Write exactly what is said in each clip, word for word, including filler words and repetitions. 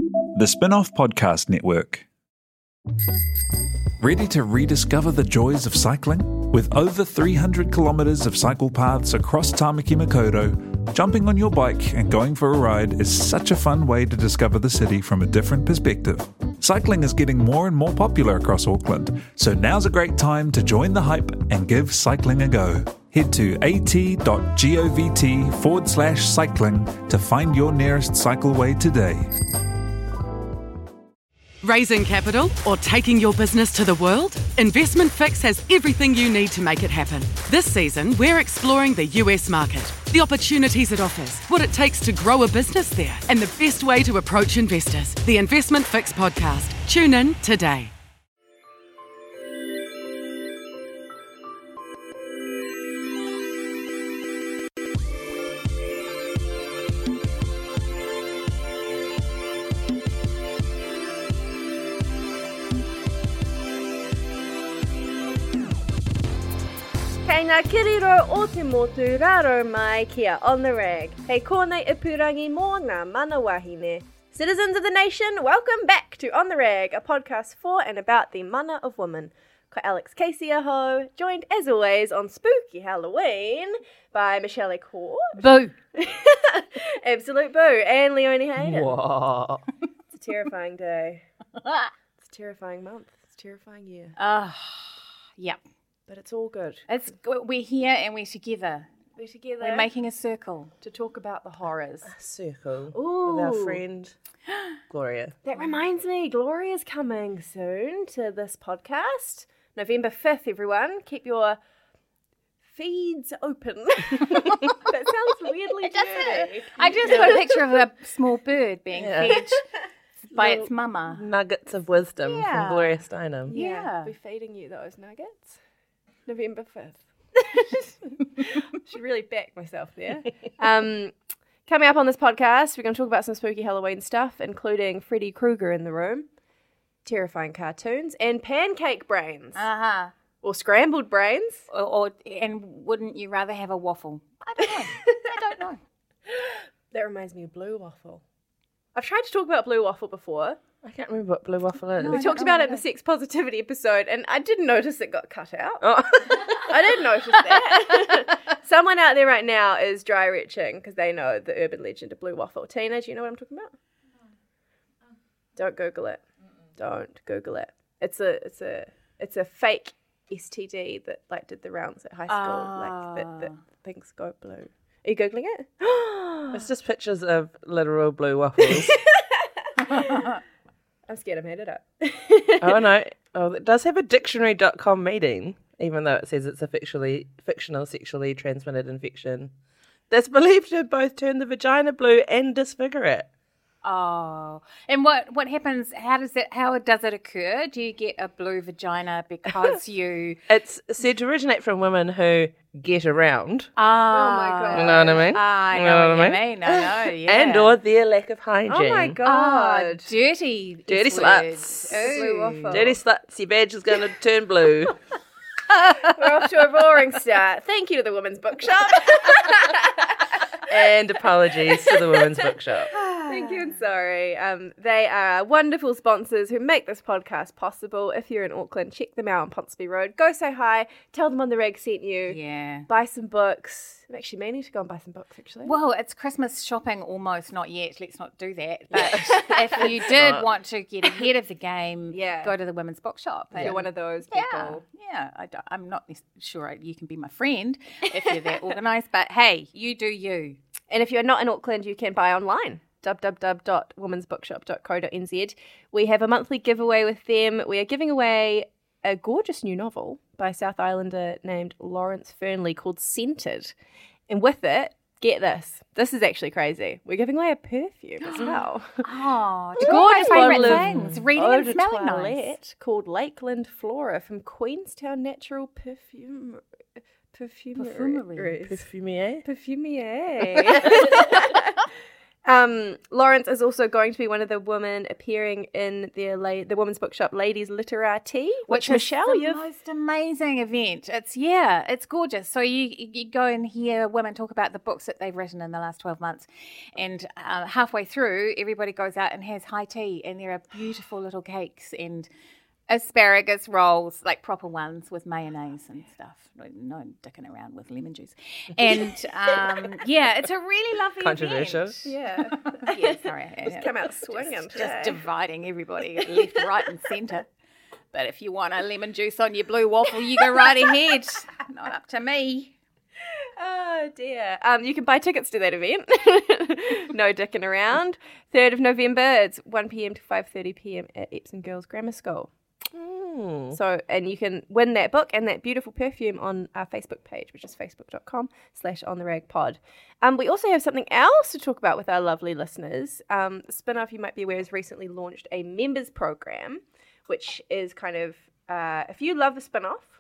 The Spin-Off Podcast Network. Ready to rediscover the joys of cycling? With over three hundred kilometres of cycle paths across Tāmaki Makaurau, jumping on your bike and going for a ride is such a fun way to discover the city from a different perspective. Cycling is getting more and more popular across Auckland, so now's a great time to join the hype and give cycling a go. Head to at.govt forward slash cycling to find your nearest cycleway today. Raising capital or taking your business to the world? Investment Fix has everything you need to make it happen. This season, we're exploring the U S market, the opportunities it offers, what it takes to grow a business there, and the best way to approach investors. The Investment Fix podcast. Tune in today. Kei ngā kiriro o te motu raro mai kia on the rag. Hei kōnei ipurangi mō ngā mana wahine. Citizens of the nation, welcome back to On the Rag, a podcast for and about the mana of women. Ko Alex Casey aho, joined as always on Spooky Halloween by Michelle Court. Boo. Absolute boo. And Leonie Hayden. Whoa. It's a terrifying day. It's a terrifying month. It's a terrifying year. Uh, yep. But it's all good. It's we're here and we're together. We're together. We're making a circle. to talk about the horrors. Circle Ooh. with our friend Gloria. That reminds me, Gloria's coming soon to this podcast. November fifth, everyone. Keep your feeds open. That sounds weirdly dirty. I just got a picture of a small bird being Yeah. fed by Little its mama. Nuggets of wisdom Yeah. from Gloria Steinem. Yeah. We're feeding you those nuggets. November fifth. Should really back myself there. Um, coming up on this podcast, we're going to talk about some spooky Halloween stuff, including Freddy Krueger in the room, terrifying cartoons, and pancake brains. Uh-huh. Or scrambled brains. Or, or and wouldn't you rather have a waffle? I don't know. I don't know. That reminds me of blue waffle. I've tried to talk about blue waffle before. I can't remember what blue waffle is. No, We I talked don't know about it in the either. sex positivity episode, and I didn't notice it got cut out. Oh. I didn't notice that. Someone out there right now is dry retching because they know the urban legend of blue waffle. Tina, do you know what I'm talking about? Don't Google it. Don't Google it. It's a it's a it's a fake S T D that like did the rounds at high school. Like that, that things go blue. Are you googling it? It's just pictures of literal blue waffles. I'm scared I made it up. Oh no. Oh, it does have a dictionary dot com meeting, even though it says it's a fictionally, fictional sexually transmitted infection that's believed to both turn the vagina blue and disfigure it. Oh, and what what happens? How does it? How does it occur? Do you get a blue vagina because you? It's said to originate from women who get around. Ah, my God. You know what I mean? Ah, I You know, what you mean. I know, yeah. And or their lack of hygiene. Oh my Ah, god. dirty, Dirty S sluts. words. Blue Ooh. waffle. Dirty sluts, your badge is going to turn blue. We're off to a roaring start. Thank you to the Women's Bookshop. And apologies to the Women's Bookshop. Thank you and sorry. Um, they are wonderful sponsors who make this podcast possible. If you're in Auckland, check them out on Ponsonby Road. Go say hi. Tell them On the Rag sent you. Yeah. Buy some books. I'm actually meaning to go and buy some books, actually. Well, it's Christmas shopping almost, not yet. Let's not do that. But if you did not. want to get ahead of the game, Yeah. go to the Women's Bookshop. If you're one of those people. Yeah, yeah. I don't, I'm not sure you can be my friend if you're that organised, but hey, you do you. And if you're not in Auckland, you can buy online. w w w dot womens bookshop dot co dot n z. We have a monthly giveaway with them. We are giving away a gorgeous new novel by a South Islander named Lawrence Fernley called Scented. And with it, get this. This is actually crazy. We're giving away a perfume as well. Oh, A two gorgeous of my bottle favourite of things. Reading eau and de smelling nice. toilette called Lakeland Flora from Queenstown Natural Perfume... Perfumery. Perfumery. Perfumier. Perfumier. Um, Lawrence is also going to be one of the women appearing in their la- the Women's Bookshop Ladies Literati, which, Which Michelle, is the you've most amazing event. It's yeah, it's gorgeous. So you you go and hear women talk about the books that they've written in the last twelve months, and uh, halfway through, everybody goes out and has high tea, and there are beautiful little cakes and asparagus rolls, like proper ones with mayonnaise and stuff. No, no dicking around with lemon juice. And um, yeah, it's a really lovely Controversial. event. yeah, Yeah, sorry. just come out swinging Just today. dividing everybody left, right, and centre. But if you want a lemon juice on your blue waffle, you go right ahead. Not up to me. Oh dear. Um, you can buy tickets to that event. No dicking around. Third of November. It's one p.m. to five thirty p.m. at Epsom Girls Grammar School. Mm. So, and you can win that book and that beautiful perfume on our Facebook page, which is facebook.com slash on the rag pod. Um, we also have something else to talk about with our lovely listeners. Um, Spinoff, you might be aware, has recently launched a members program, which is kind of, uh, if you love the Spinoff,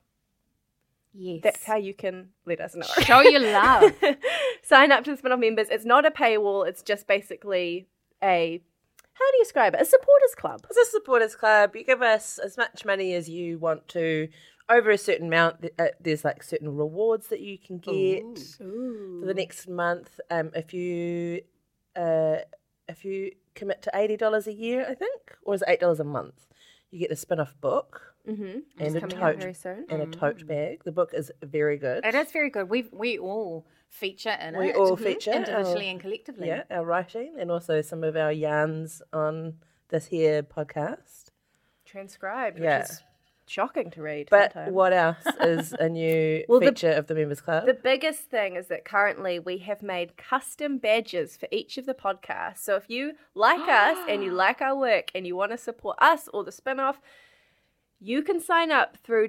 Yes. that's how you can let us know. Show your love. Sign up to the Spinoff members. It's not a paywall. It's just basically a, how do you describe it? A supporters club. It's a supporters club. You give us as much money as you want to. Over a certain amount, th- uh, there's like certain rewards that you can get for the next month. Um, if you uh, if you commit to eighty dollars a year, I think, or is it eight dollars a month, you get the Spinoff book Mm-hmm. and a coming out very tote soon. and a tote bag. The book is very good. It is very good. We we all feature in We it. all feature individually our- and collectively. Yeah, our writing and also some of our yarns on this here podcast. Transcribed, Yeah. which is shocking to read. But sometimes. what else is a new Well, the- feature of the Members Club? The biggest thing is that currently we have made custom badges for each of the podcasts. So if you like us and you like our work and you want to support us or the Spinoff, you can sign up through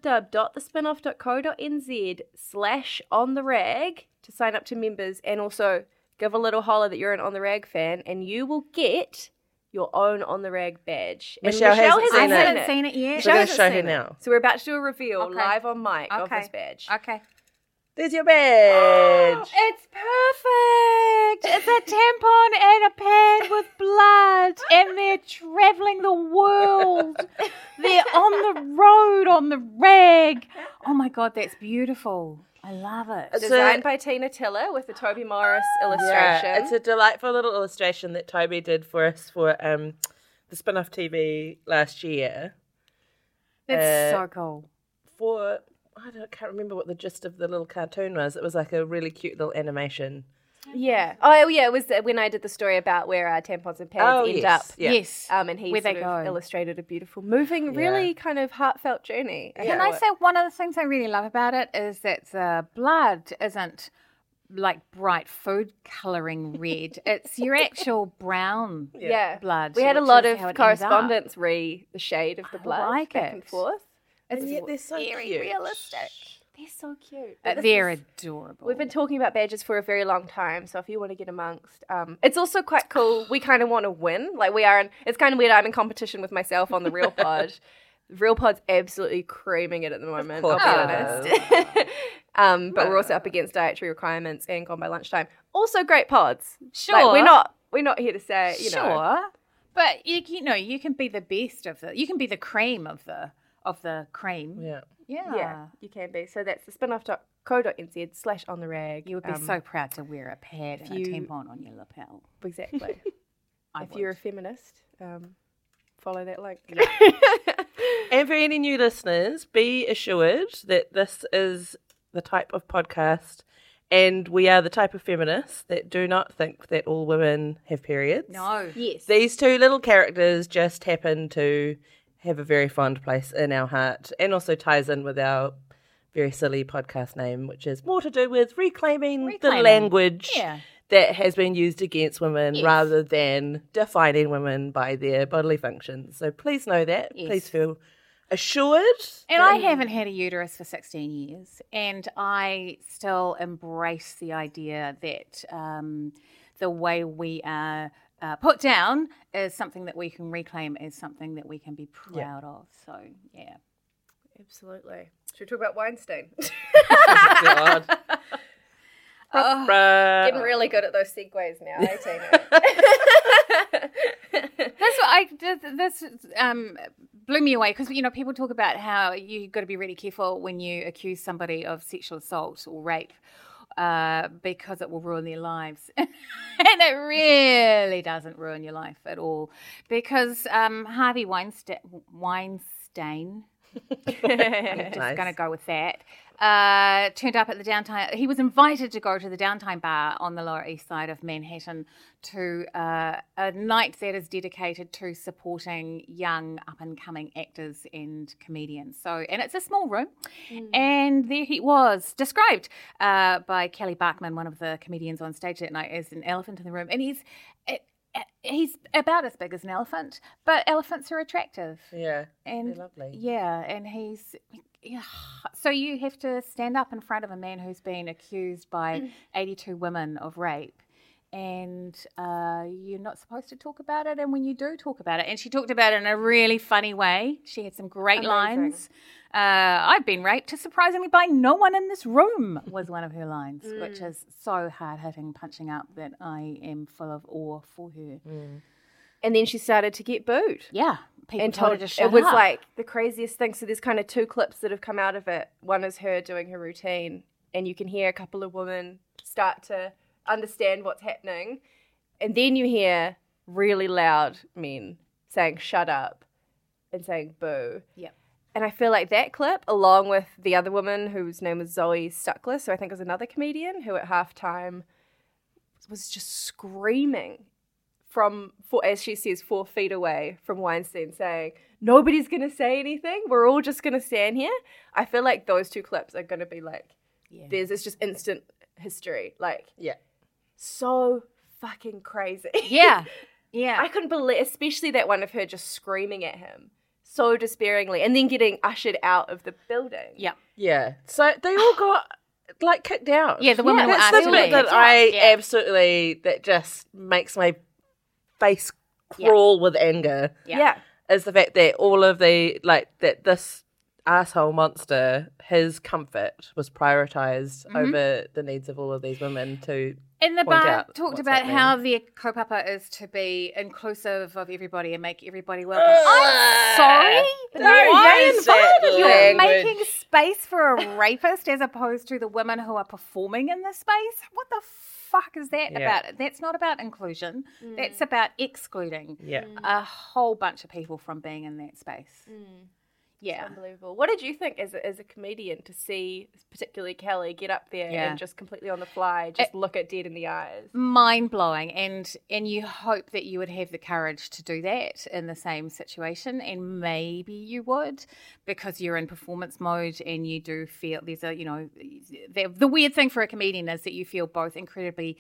www.thespinoff.co.nz slash on the rag to sign up to members and also give a little holler that you're an On the Rag fan and you will get your own On the Rag badge. And Michelle hasn't I seen it. haven't seen it yet. We're going to hasn't show her seen it. now. So we're about to do a reveal Okay. live on mic of Okay. this badge. Okay. There's your badge. It's perfect. It's a tampon and a pad with blood, and they're traveling the world. They're on the road on the rag. Oh my God, that's beautiful. I love it. It's Designed a- by Tina Tiller with the Toby Morris illustration. Yeah, it's a delightful little illustration that Toby did for us for um, the Spinoff T V last year. That's uh, so cool. For I don't, can't remember what the gist of the little cartoon was. It was like a really cute little animation. Yeah. Oh, yeah. It was when I did the story about where uh, tampons and pads Oh, end yes, up. yeah. Yes. Um, and he Where sort they of go. illustrated a beautiful, moving, really kind of heartfelt journey. Can I say one of the things I really love about it is that the blood isn't like bright food colouring red. It's your actual brown Yeah. blood. We had a which lot is of how it ends up. correspondence re the shade of the I blood like back it. and forth. It's And yet they're so very cute. realistic. They're so cute. Uh, But this they're is- adorable. We've been talking about badges for a very long time, so if you want to get amongst, um, it's also quite cool. We kind of want to win, like we are. In, it's kind of weird. I'm in competition with myself on the Real Pod. The Real Pod's absolutely creaming it at the moment. I'll course be it honest. um, but we're also up against dietary requirements and Gone by Lunchtime. Also, great pods. Sure. Like, we're not. We're not here to say, you know. sure, but you, you know you can be the best of the. You can be the cream of the of the cream. Yeah. Yeah. Yeah, you can be. So that's the spinoff.co.nz slash on the rag. You would be Um, so proud to wear a pad and you- a tampon on your lapel. Exactly. I if would. you're a feminist, um, follow that link. And for any new listeners, be assured that this is the type of podcast and we are the type of feminists that do not think that all women have periods. No. Yes. These two little characters just happen to have a very fond place in our heart and also ties in with our very silly podcast name, which is more to do with reclaiming, the Reclaiming. language Yeah. that has been used against women Yes. rather than defining women by their bodily functions. So please know that. Yes. Please feel assured. And I haven't had a uterus for sixteen years, and I still embrace the idea that um, the way we are uh, put down is something that we can reclaim as something that we can be proud of. So, yeah. Absolutely. Should we talk about Weinstein? God. Bruh. Getting really good at those segues now, eh, Tina? That's what I this, this um blew me away because you know people talk about how you got to be really careful when you accuse somebody of sexual assault or rape uh, because it will ruin their lives, and it really doesn't ruin your life at all because um, Harvey Weinstein, Weinstein I'm just Nice. going to go with that. Uh, turned up at the downtown. He was invited to go to the Downtime Bar on the Lower East Side of Manhattan to uh, a night that is dedicated to supporting young up-and-coming actors and comedians. So, and it's a small room, mm. and there he was, described uh, by Kelly Bachman, one of the comedians on stage that night, as an elephant in the room, and he's. It, He's about as big as an elephant, but elephants are attractive. Yeah, and they're lovely. Yeah, and he's yeah. So you have to stand up in front of a man who's been accused by eighty-two women of rape, and uh, you're not supposed to talk about it. And when you do talk about it, and she talked about it in a really funny way. She had some great Amazing. lines. Uh, I've been raped, surprisingly, by no one in this room, was one of her lines, mm. which is so hard-hitting, punching up, that I am full of awe for her. Mm. And then she started to get booed. Yeah. People and told told her to shut it was up. like the craziest thing. So there's kind of two clips that have come out of it. One is her doing her routine, and you can hear a couple of women start to understand what's happening. And then you hear really loud men saying, shut up, and saying boo. Yep. And I feel like that clip, along with the other woman whose name was Zoe Stuckless, who I think was another comedian, who at halftime was just screaming from, four, as she says, four feet away from Weinstein, saying, nobody's going to say anything. We're all just going to stand here. I feel like those two clips are going to be like, yeah. there's this just instant history. Like, yeah, so fucking crazy. Yeah, yeah. I couldn't believe, especially that one of her just screaming at him so despairingly, and then getting ushered out of the building. Yeah. Yeah. So they all got, like, kicked out. Yeah, the women yeah, were That's asked the to bit leave. that I Yeah. absolutely, that just makes my face crawl with anger. Yeah. Yeah. yeah. Is the fact that all of the, like, that this asshole monster, his comfort was prioritised Mm-hmm. over the needs of all of these women to And the point bar out talked what's about happening. how their kaupapa is to be inclusive of everybody and make everybody welcome. I'm sorry? No, Why use that invited you? You're language. making space for a rapist as opposed to the women who are performing in this space? What the fuck is that Yeah. about? That's not about inclusion. Mm. That's about excluding Yeah. a whole bunch of people from being in that space. Mm. Yeah. Unbelievable. What did you think as a, as a comedian to see, particularly Kelly, get up there Yeah. and just completely on the fly, just look it dead in the eyes? Mind blowing, and and you hope that you would have the courage to do that in the same situation, and maybe you would, because you're in performance mode and you do feel there's a you know the, the weird thing for a comedian is that you feel both incredibly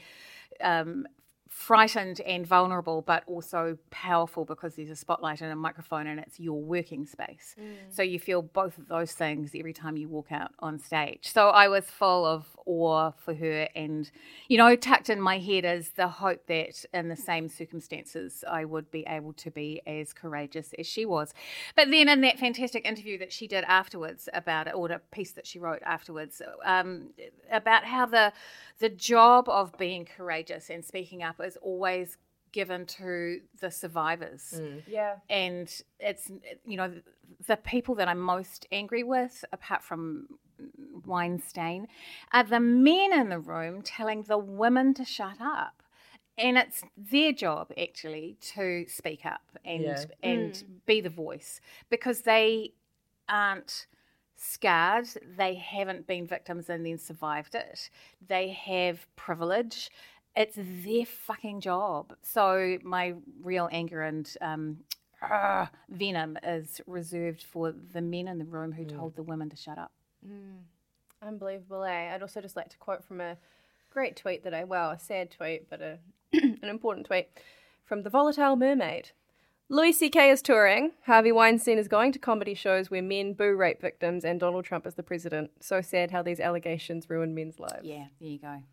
um, frightened and vulnerable, but also powerful because there's a spotlight and a microphone and it's your working space. Mm. So you feel both of those things every time you walk out on stage. So I was full of awe for her, and, you know, tucked in my head is the hope that in the same circumstances I would be able to be as courageous as she was. But then in that fantastic interview that she did afterwards about it, or the piece that she wrote afterwards, um, about how the the job of being courageous and speaking up is always given to the survivors. Mm. Yeah. And it's, you know, the people that I'm most angry with, apart from Weinstein, are the men in the room telling the women to shut up. And it's their job, actually, to speak up and Yeah. and Mm. be the voice, because they aren't scarred, they haven't been victims and then survived it. They have privilege. It's their fucking job. So my real anger and um, uh, venom is reserved for the men in the room who Mm. told the women to shut up. Mm. Unbelievable, eh? I'd also just like to quote from a great tweet that I, well, a sad tweet, but a an important tweet from The Volatile Mermaid. Louis C K is touring. Harvey Weinstein is going to comedy shows where men boo rape victims, and Donald Trump is the president. So sad how these allegations ruin men's lives. Yeah, there you go.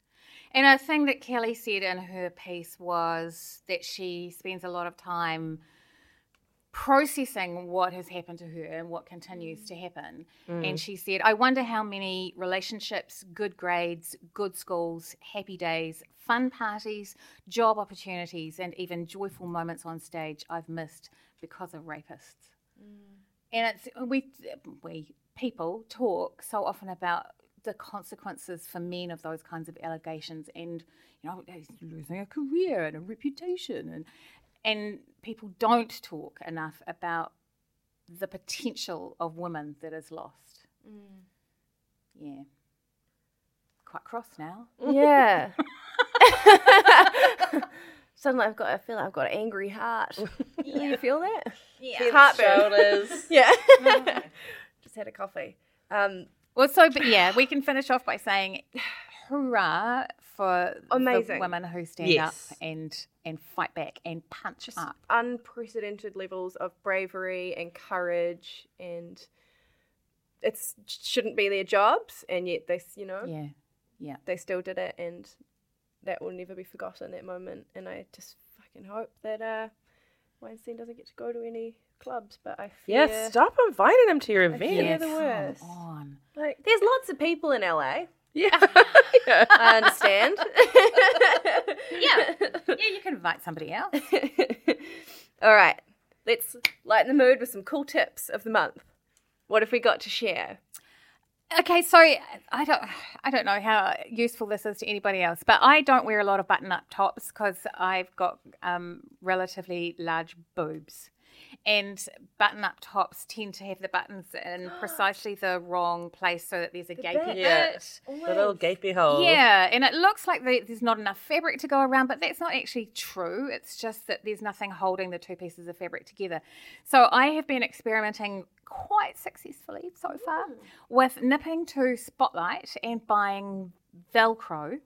And a thing that Kelly said in her piece was that she spends a lot of time processing what has happened to her and what continues to happen. Mm. And she said, I wonder how many relationships, good grades, good schools, happy days, fun parties, job opportunities, and even joyful moments on stage I've missed because of rapists. Mm. And it's we we people talk so often about the consequences for men of those kinds of allegations, and you know, losing a career and a reputation, and and people don't talk enough about the potential of women that is lost. Mm. Yeah. Quite cross now. Yeah. Suddenly I've got, I feel like I've got an angry heart. Yeah. Do you feel that? Yeah. Heartburn. Shoulders. Yeah. Just had a coffee. Um, well, so, but yeah, we can finish off by saying hurrah for Amazing. the women who stand Yes. up and and fight back and punch just up. unprecedented levels of bravery and courage, and it shouldn't be their jobs, and yet they, you know, Yeah, yeah. they still did it, and that will never be forgotten, that moment. And I just fucking hope that uh, Weinstein doesn't get to go to any clubs, but I fear... Yeah, stop inviting him to your I event. fear Yeah, the come worst. on. Like, there's lots of people in L A. Yeah. Yeah. I understand. Yeah, yeah, you can invite somebody else. All right, let's lighten the mood with some cool tips of the month. What have we got to share? Okay, so I don't, I don't know how useful this is to anybody else, but I don't wear a lot of button-up tops because I've got um, relatively large boobs, and button-up tops tend to have the buttons in precisely the wrong place, so that there's a gapy bit. Yeah. bit. The little gapy hole. Yeah, and it looks like the, there's not enough fabric to go around, but that's not actually true. It's just that there's nothing holding the two pieces of fabric together. So I have been experimenting quite successfully so far Mm. with nipping to Spotlight and buying Velcro.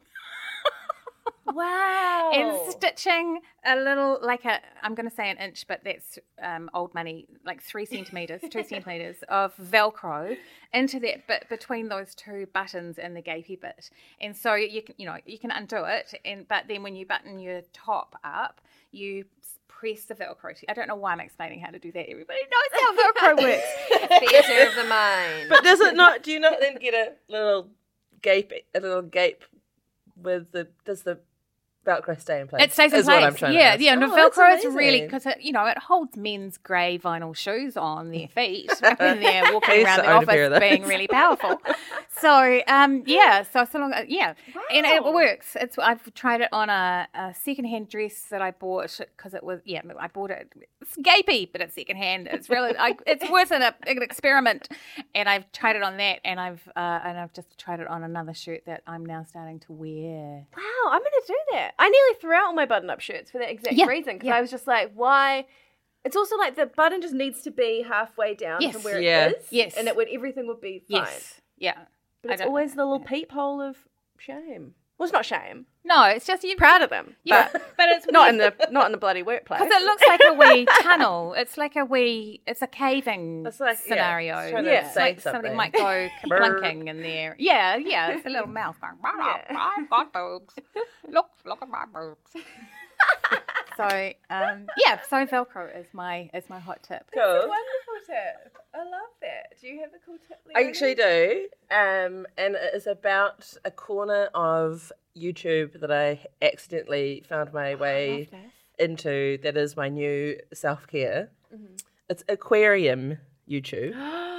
Wow. And stitching a little, like a, I'm going to say an inch, but that's um, old money, like three centimetres, two centimetres of Velcro into that bit between those two buttons and the gapey bit. And so you can, you know, you can undo it, and but then when you button your top up, you press the Velcro. I don't know why I'm explaining how to do that. Everybody knows how Velcro works. Theatre of the mind. But does it not, do you not then get a little gape, a little gape with the, does the Velcro stay in place? It stays in is place. What I'm trying to yeah, ask. yeah. No, Oh, that's Velcro is really amazing. because you know it holds men's grey vinyl shoes on their feet when they're walking I used around to the own a pair of office, those. being really powerful. So, um, yeah. So, so long. Yeah, and it Wow. works. It's. I've tried it on a, a secondhand dress that I bought because it was. Yeah, I bought it. It's gapey, but it's secondhand. It's really. I, it's worth an, an experiment, and I've tried it on that, and I've uh, and I've just tried it on another shirt that I'm now starting to wear. Wow, I'm going to do that. I nearly threw out all my button-up shirts for that exact Yeah, reason, because yeah. I was just like, why? It's also like the button just needs to be halfway down Yes. from where Yeah. it is. Yes. And it would everything would be fine. Yes. Yeah. But I it's don't- always the little peephole of shame. Well, it's not shame. No, it's just you. Proud of them. Yeah, But but it's not in the not in the bloody workplace. because it looks like a wee tunnel. It's like a wee. It's a caving It's like, yeah, scenario. it's trying to Yeah. say like something. somebody might go plunking in there. Yeah, yeah. It's a little mouth going. I've got boobs. Look, look at my boobs. So, um, yeah. So Velcro is my is my hot tip. Cool. Wonderful tip. I love that. Do you have a cool tip, I Leonie? actually do, um, and it is about a corner of YouTube that I accidentally found my way into. That is my new self-care. It's aquarium YouTube,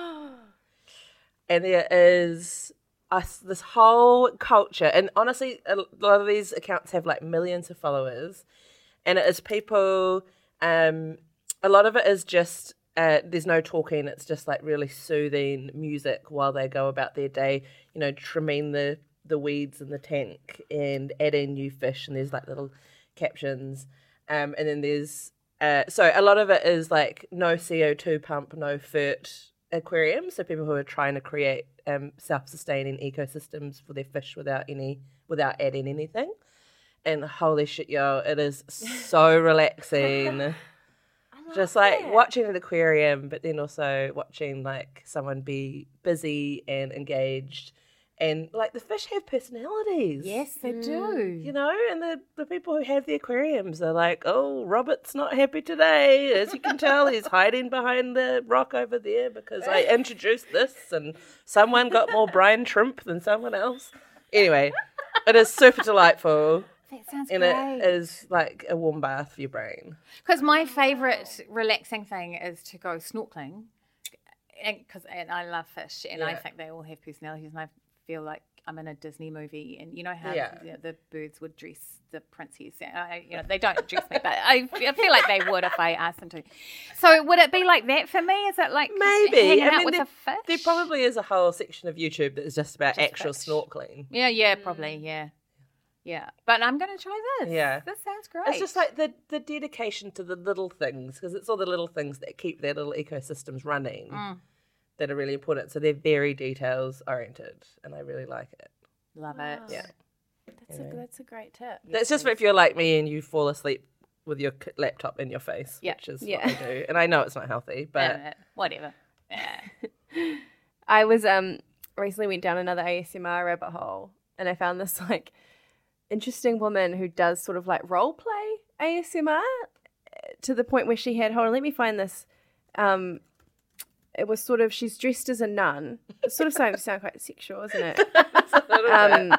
and there is us this whole culture. And honestly, a lot of these accounts have like millions of followers, and it is people. Um, a lot of it is just. Uh, there's no talking. It's just like really soothing music while they go about their day. You know, trimming the the weeds in the tank and adding new fish. And there's like little captions. Um, and then there's uh, so a lot of it is like no C O two pump, no F E R T aquarium. So people who are trying to create um, self-sustaining ecosystems for their fish without any without adding anything. And holy shit, yo, it is so relaxing. Just like that. watching an aquarium, but then also watching like someone be busy and engaged And, like, the fish have personalities. Yes, they do. You know, and the, the people who have the aquariums are like, oh, Robert's not happy today. As you can tell, he's hiding behind the rock over there because I introduced this and someone got more brine shrimp than someone else. Anyway, it is super delightful. That sounds And great. it is like a warm bath for your brain. Because my favourite relaxing thing is to go snorkeling. And, cause, and I love fish, and I Yeah. think they all have personalities, and I feel like I'm in a Disney movie, and you know how Yeah. you know, the birds would dress the princess. And I, you know, they don't dress me, but I, I feel like they would if I asked them to. So would it be like that for me? Is it like Maybe. hanging I out mean, with there, a fish? there probably is a whole section of YouTube that is just about Just actual fish. snorkeling. Yeah, yeah, probably, yeah, yeah. But I'm going to try this. Yeah. This sounds great. It's just like the, the dedication to the little things, because it's all the little things that keep their little ecosystems running Mm. that are really important. So they're very details oriented, and I really like it. Love it. Yeah. That's, a, that's a great tip. That's just for if you're like me and you fall asleep with your c- laptop in your face, Yeah. which is Yeah. what I do. And I know it's not healthy, but Uh, whatever. Yeah. I was um recently went down another A S M R rabbit hole, and I found this like interesting woman who does sort of like role play A S M R to the point where she had hold on, let me find this. Um, it was sort of she's dressed as a nun. It's sort of starting to sound quite sexual, isn't it? Um,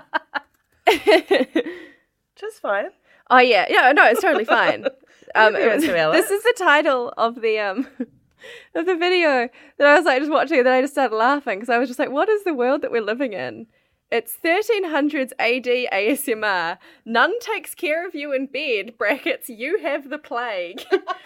just fine. oh yeah, yeah, no, it's totally fine. Um, Maybe it was- it's Ella. this is the title of the um of the video that I was like just watching, and then I just started laughing because I was just like, what is the world that we're living in? It's thirteen hundreds A D A S M R. Nun takes care of you in bed. Brackets. You have the plague.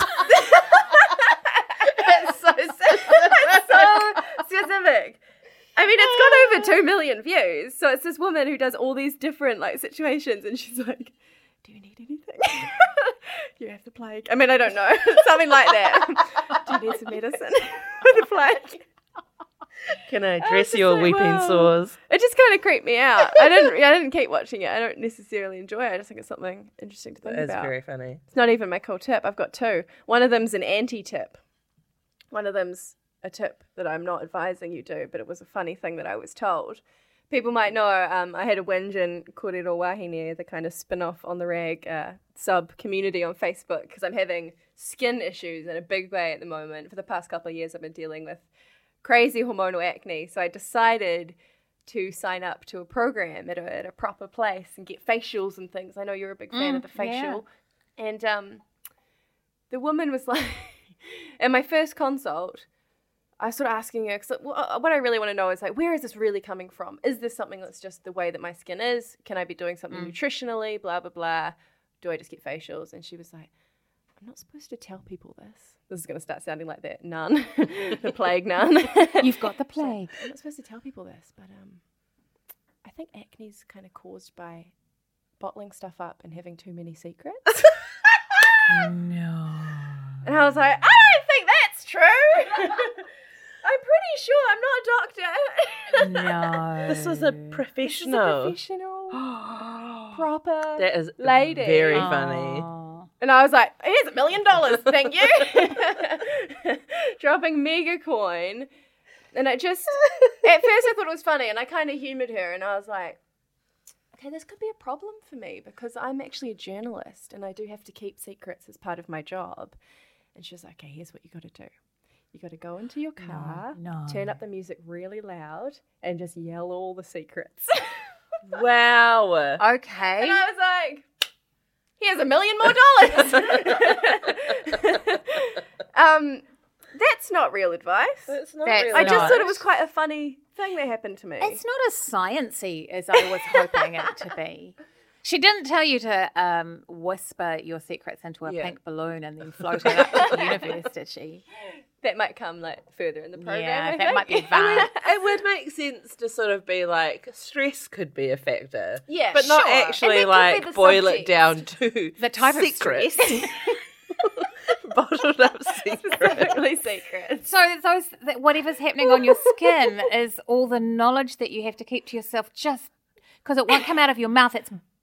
It's so sad. It's so specific. I mean, it's got over two million views. So it's this woman who does all these different like situations, and she's like, "Do you need anything? You have the plague." I mean, I don't know, something like that. Do you need some medicine for the plague? Can I was dress just your like, weeping wow. sores? It just kind of creeped me out. I didn't. I didn't keep watching it. I don't necessarily enjoy it. I just think it's something interesting to think That is about. very funny. It's not even my cool tip. I've got two. One of them's an anti-tip. One of them's a tip that I'm not advising you do, but it was a funny thing that I was told. People might know um, I had a whinge in Kōrero Wahine, the kind of spin-off on the rag uh, sub-community on Facebook, because I'm having skin issues in a big way at the moment. For the past couple of years, I've been dealing with crazy hormonal acne, so I decided to sign up to a program at a, at a proper place and get facials and things. I know you're a big fan Mm, of the facial. And um, the woman was like, in my first consult, I was sort of asking her, because what I really want to know is like, where is this really coming from? Is this something that's just the way that my skin is? Can I be doing something Mm. nutritionally? Blah, blah, blah. Do I just get facials? And she was like, I'm not supposed to tell people this. This is going to start sounding like that nun, the plague nun. You've got the plague. I'm not supposed to tell people this, but um, I think acne is kind of caused by bottling stuff up and having too many secrets. No. And I was like, I don't think that's true. I'm pretty sure I'm not a doctor. No. This was a This is a professional. professional, proper That is lady. very funny. Aw. And I was like, here's a million dollars, thank you. Dropping mega coin. And I just, at first I thought it was funny, and I kind of humoured her, and I was like, okay, this could be a problem for me because I'm actually a journalist and I do have to keep secrets as part of my job. And she was like, okay, here's what you got to do. You got to go into your car, no. turn up the music really loud, and just yell all the secrets. Wow. Okay. And I was like, here's a million more dollars. um, that's not real advice. It's not That's really I just not. thought it was quite a funny thing that happened to me. It's not as sciencey as I was hoping it to be. She didn't tell you to um, whisper your secrets into a Yeah. pink balloon and then float it up to the universe, did she? That might come like further in the program. Yeah, I that think. might be I mean, advanced. it would make sense to sort of be like stress could be a factor. Yeah, but not sure. And actually that could be like the boil subject. it down to The type secrets. of stress. Bottled up secrets. Specifically secrets. So those that whatever's happening on your skin is all the knowledge that you have to keep to yourself just because it won't come out of your mouth. It's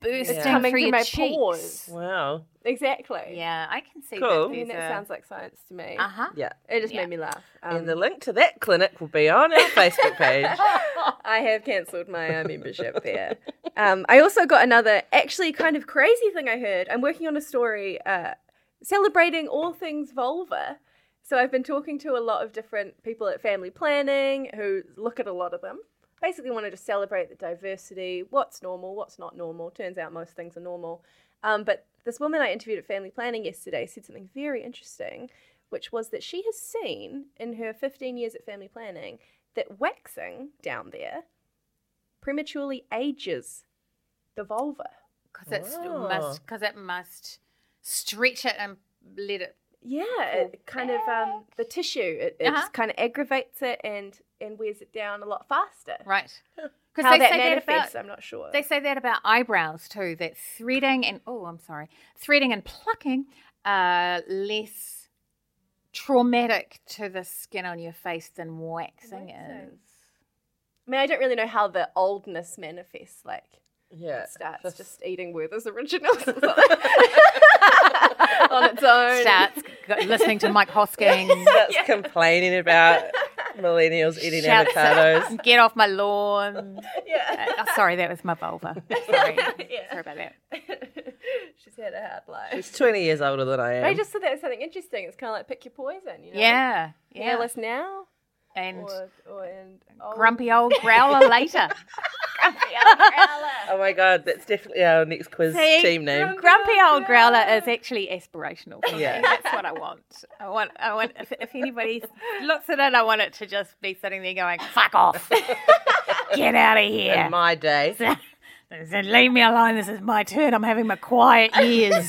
bursting Yeah. coming through through your my cheeks. pores. Wow. Exactly. Yeah, I can see Cool. I that. mean, there's that a- sounds like science to me. Uh-huh. Yeah. It just Yeah. made me laugh. Um, And the link to that clinic will be on our Facebook page. I have cancelled my uh, membership there. Um, I also got another actually kind of crazy thing I heard. I'm working on a story uh, celebrating all things vulva. So I've been talking to a lot of different people at family planning who look at a lot of them. Basically wanted to celebrate the diversity, what's normal, what's not normal. Turns out most things are normal. Um, but this woman I interviewed at family planning yesterday said something very interesting, which was that she has seen in her fifteen years at family planning that waxing down there prematurely ages the vulva. Because it's Oh. must because it must stretch it and let it. Yeah, it kind of um, the tissue it, it Uh-huh. just kind of aggravates it and and wears it down a lot faster. Right. Because How they that say that manifests, about I'm not sure. they say that about eyebrows too. That threading and oh, I'm sorry, threading and plucking are less traumatic to the skin on your face than waxing Waxing. is. I mean, I don't really know how the oldness manifests. Like, Yeah. it starts just- just eating Werther's Originals or something on its own. Starts g- listening to Mike Hoskins. Starts complaining about millennials eating Shouts, avocados. Get off my lawn. Yeah. Uh, oh, sorry, that was my vulva. Sorry, Yeah. sorry about that. She's had a hard life. She's twenty years older than I am. I just thought that was something interesting. It's kind of like pick your poison, you know? Yeah, yeah. Hairless now And or, or and old. grumpy old growler later. Oh my god, that's definitely our next quiz See? team name. Grumpy old growler is actually aspirational for Yeah. me. That's what I want. I want. I want. If, if anybody looks at it, I want it to just be sitting there going, "Fuck off, get out of here." In my day. Leave me alone. This is my turn. I'm having my quiet years.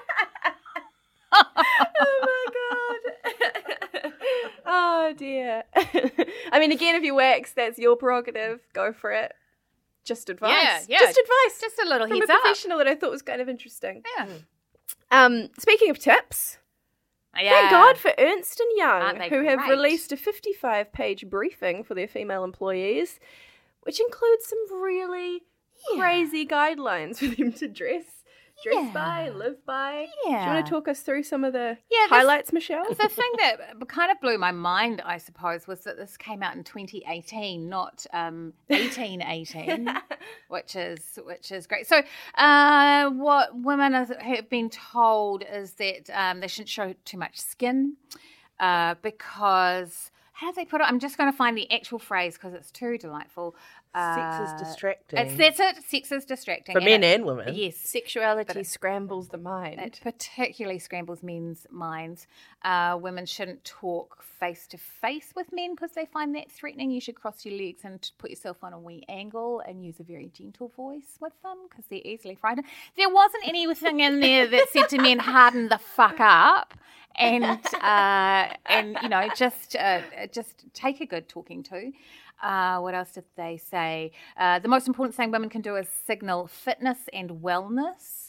Oh my god. Oh dear. I mean, again, if you wax, that's your prerogative. Go for it. Just advice. Yeah, yeah. Just advice. Just a little from heads a up. professional that I thought was kind of interesting. Yeah. Um, speaking of tips, yeah. thank God for Ernst and Aren't Young, they who have great? released a fifty-five page briefing for their female employees, which includes some really crazy guidelines for them to dress, dress Yeah. by, live by. Do you Yeah. want to talk us through some of the Yeah, this- highlights, Michelle? The thing that kind of blew my mind, I suppose, was that this came out in twenty eighteen, not um, eighteen eighteen, which is which is great. So, uh, what women has- have been told is that um, they shouldn't show too much skin uh, because. How do they put it? I'm just going to find the actual phrase because it's too delightful. Sex Uh, is distracting. It's that's it. Sex is distracting For and men it- and women. Yes, Sexuality scrambles the mind. it particularly scrambles men's minds. Uh, women shouldn't talk face to face with men because they find that threatening. You should cross your legs and put yourself on a wee angle and use a very gentle voice with them because they're easily frightened. There wasn't anything in there that said to men, harden the fuck up. And uh, and you know just uh, just take a good talking to. Uh, what else did they say? Uh, the most important thing women can do is signal fitness and wellness.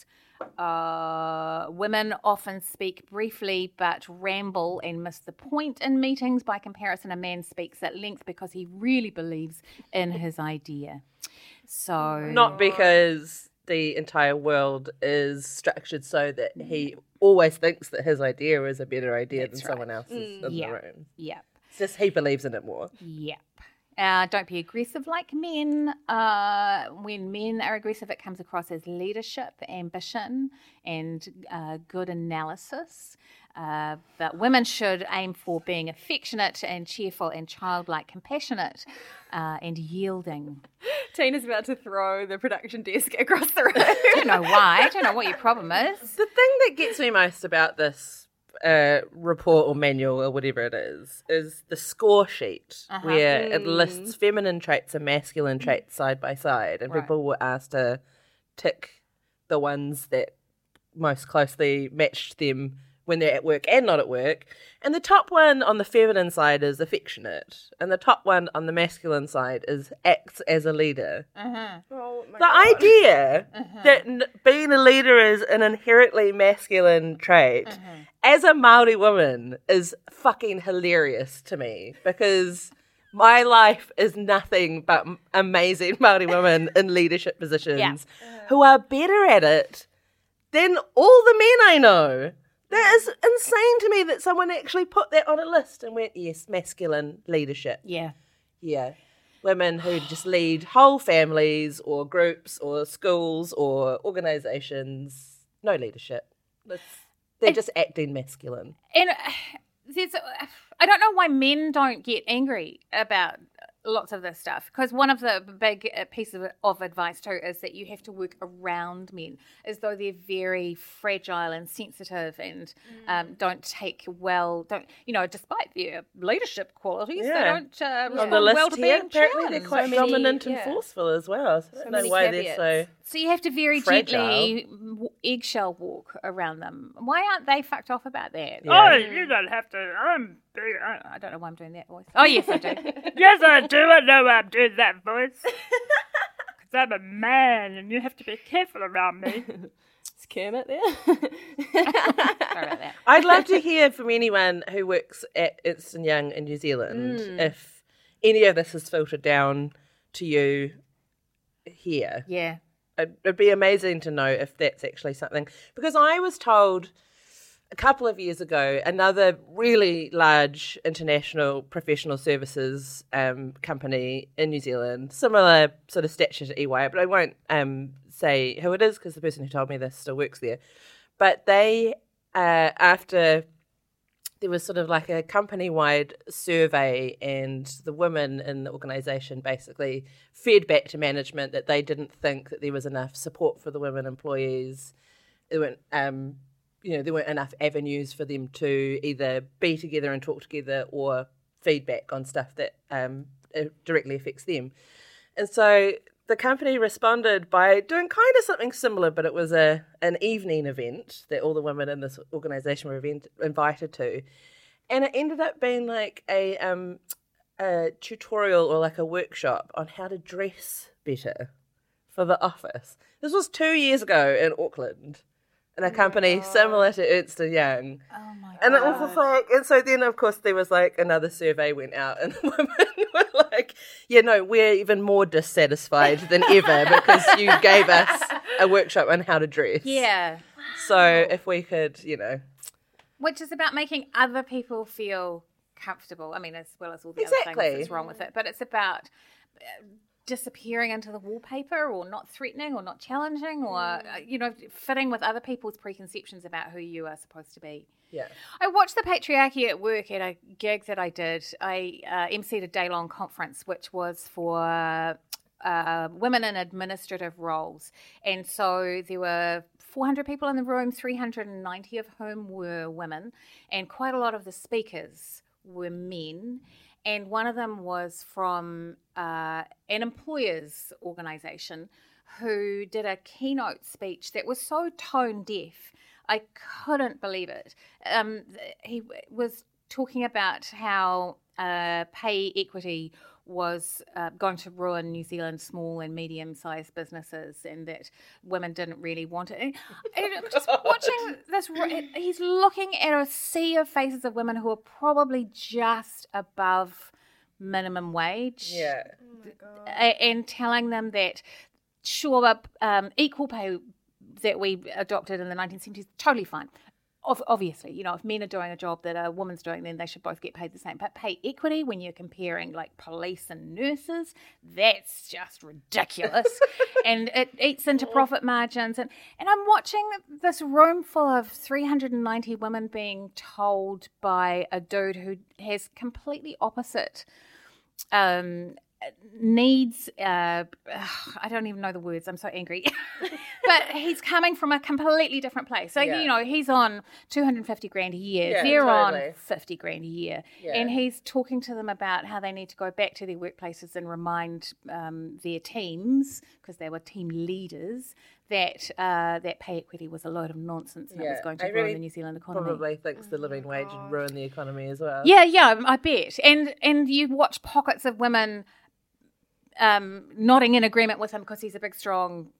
Uh, women often speak briefly but ramble and miss the point in meetings. By comparison, a man speaks at length because he really believes in his idea. So Not because the entire world is structured so that he always thinks that his idea is a better idea That's than someone else's in Yeah. the room. Yep. It's just he believes in it more. Yep. Uh, don't be aggressive like men. Uh, when men are aggressive, it comes across as leadership, ambition, and uh, good analysis. Uh, but women should aim for being affectionate and cheerful and childlike, compassionate uh, and yielding. Tina's about to throw the production desk across the room. I don't know why. I don't know what your problem is. The thing that gets me most about this uh, report or manual or whatever it is is the score sheet Uh-huh. where it lists feminine traits and masculine traits side by side, and Right. people were asked to tick the ones that most closely matched them when they're at work and not at work. And the top one on the feminine side is affectionate, and the top one on the masculine side is acts as a leader. Oh my The God. idea that n- being a leader is an inherently masculine trait as a Māori woman is fucking hilarious to me, because My life is nothing but m- amazing Māori women in leadership positions Yeah. who are better at it than all the men I know. That is insane to me that someone actually put that on a list and went, yes, masculine leadership. Yeah. Yeah. Women who just lead whole families or groups or schools or organisations. No leadership. It's, they're just acting masculine. And uh, there's, uh, I don't know why men don't get angry about lots of this stuff, because one of the big uh, pieces of, of advice too is that you have to work around men as though they're very fragile and sensitive and mm. um, don't take well, don't you know, despite their leadership qualities, yeah. they don't uh, respond on the list well to here, being apparently challenged. they're quite So many- dominant and yeah. forceful as well. So I So don't know many why caveats. they're so. So you have to very fragile. gently w- eggshell walk around them. Why aren't they fucked off about that? Yeah. Oh, you don't have to. I'm big. I, I don't know why I'm doing that voice. Oh yes, I do. yes, I do. I know why I'm doing that voice. Because I'm a man and you have to be careful around me. Is Kermit there? Sorry about that. I'd love to hear from anyone who works at Ernst and Young in New Zealand Mm. if any of this is filtered down to you here. Yeah. It'd, it'd be amazing to know if that's actually something. Because I was told a couple of years ago, another really large international professional services um, company in New Zealand, similar sort of stature to E Y, but I won't um, say who it is because the person who told me this still works there. But they, uh, after there was sort of like a company-wide survey, and the women in the organisation basically fed back to management that they didn't think that there was enough support for the women employees. There weren't, um, you know, there weren't enough avenues for them to either be together and talk together or feedback on stuff that um, directly affects them. And so the company responded by doing kind of something similar, but it was a an evening event that all the women in this organisation were event, invited to. And it ended up being like a, um, a tutorial or like a workshop on how to dress better for the office. This was two years ago in Auckland, in a company similar to Ernst and Young. Oh my And it was just like, and so then of course there was like another survey went out, and women were like, yeah, no, we're even more dissatisfied than ever because you gave us a workshop on how to dress. Yeah. So if we could, you know. Which is about making other people feel comfortable. I mean, as well as all the Exactly. other things that's wrong with it. But it's about uh, disappearing into the wallpaper, or not threatening, or not challenging, or, uh, you know, fitting with other people's preconceptions about who you are supposed to be. Yeah. I watched the patriarchy at work at a gig that I did. I uh, emceed a day-long conference, which was for uh, women in administrative roles. And so there were four hundred people in the room, three hundred ninety of whom were women, and quite a lot of the speakers were men. And one of them was from uh, an employer's organisation who did a keynote speech that was so tone deaf, I couldn't believe it. Um, he was talking about how uh, pay equity was uh, going to ruin New Zealand's small and medium-sized businesses, and that women didn't really want it. And, and just watching this, he's looking at a sea of faces of women who are probably just above minimum wage. Yeah. a- and telling them that, sure, um, equal pay that we adopted in the nineteen seventies, totally fine. Ob- Obviously, you know, if men are doing a job that a woman's doing, then they should both get paid the same. But pay equity, when you're comparing like police and nurses, that's just ridiculous. And it eats into profit margins. And, and I'm watching this room full of three hundred ninety women being told by a dude who has completely opposite um, needs. Uh, I don't even know the words. I'm so angry. But he's coming from a completely different place. So, Yeah. you know, he's on two hundred fifty grand a year. Yeah, They're totally. on fifty grand a year. Yeah. And he's talking to them about how they need to go back to their workplaces and remind um, their teams, because they were team leaders, that uh, that pay equity was a load of nonsense and it was going to I ruin really the New Zealand economy. Probably thinks the living wage would ruin the economy as well. Yeah, yeah, I bet. And and you watch pockets of women um, nodding in agreement with him because he's a big, strong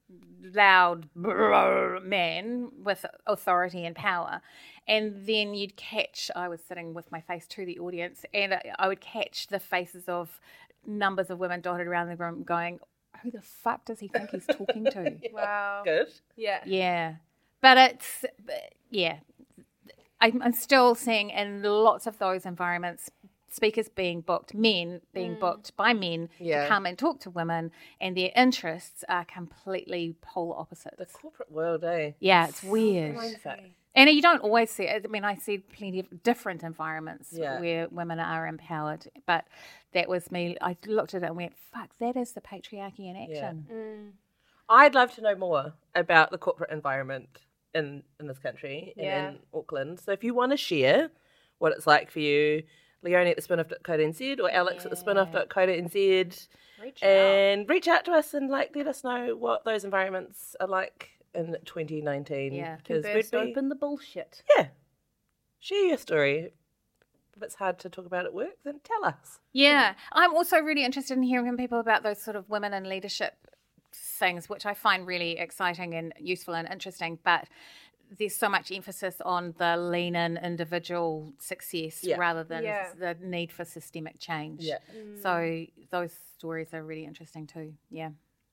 loud brrr man with authority and power. And then you'd catch, I was sitting with my face to the audience, and I would catch the faces of numbers of women dotted around the room going, who the fuck does he think he's talking to? Wow. Good. Yeah. Yeah. But it's, yeah, I'm, I'm still seeing in lots of those environments, speakers being booked, men being Mm. booked by men Yeah. to come and talk to women, and their interests are completely polar opposites. The corporate world, eh? Yeah, it's weird. Mindfuck. And you don't always see it. I mean, I see plenty of different environments Yeah. where women are empowered, but that was me. I looked at it and went, fuck, that is the patriarchy in action. Mm. I'd love to know more about the corporate environment in, in this country and Yeah. in Auckland. So if you want to share what it's like for you, Leonie at the spinoff dot co dot n z or Alex at the spinoff dot co dot n z, Reach out. and reach out to us and like let us know what those environments are like in twenty nineteen. Yeah. because Burst we'd be, open the bullshit. yeah, share your story. If it's hard to talk about at work, then tell us. Yeah. I'm also really interested in hearing from people about those sort of women in leadership things, which I find really exciting and useful and interesting. But there's so much emphasis on the lean in individual success Yeah. rather than Yeah. the need for systemic change. Yeah. So those stories are really interesting too. Yeah.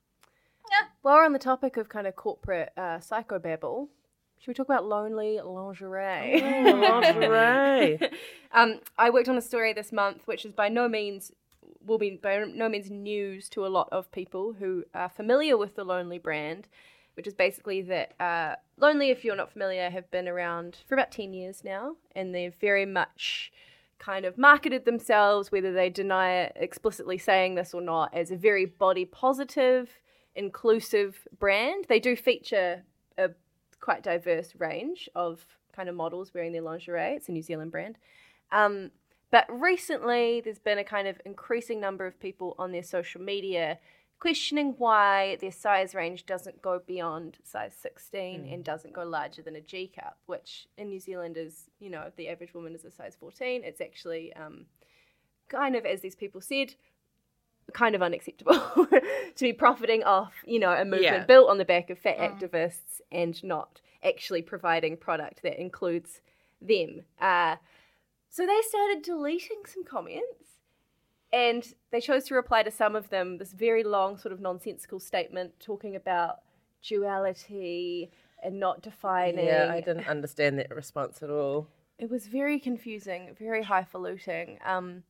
While we're on the topic of kind of corporate uh, psychobabble, should we talk about lonely lingerie? Oh, lingerie. um, I worked on a story this month, which is by no means will be by no means news to a lot of people who are familiar with the Lonely brand, which is basically that uh, Lonely, if you're not familiar, have been around for about ten years now, and they've very much kind of marketed themselves, whether they deny it explicitly saying this or not, as a very body positive, inclusive brand. They do feature a quite diverse range of kind of models wearing their lingerie. It's a New Zealand brand. Um, but recently there's been a kind of increasing number of people on their social media questioning why their size range doesn't go beyond size sixteen mm. and doesn't go larger than a G cup, which in New Zealand is, you know, if the average woman is a size fourteen, it's actually um, kind of, as these people said, kind of unacceptable to be profiting off, you know, a movement Yeah. built on the back of fat Mm. activists and not actually providing product that includes them. Uh, so they started deleting some comments, and they chose to reply to some of them, this very long sort of nonsensical statement talking about duality and not defining. Yeah, I didn't understand that response at all. It was very confusing, very highfalutin. Um,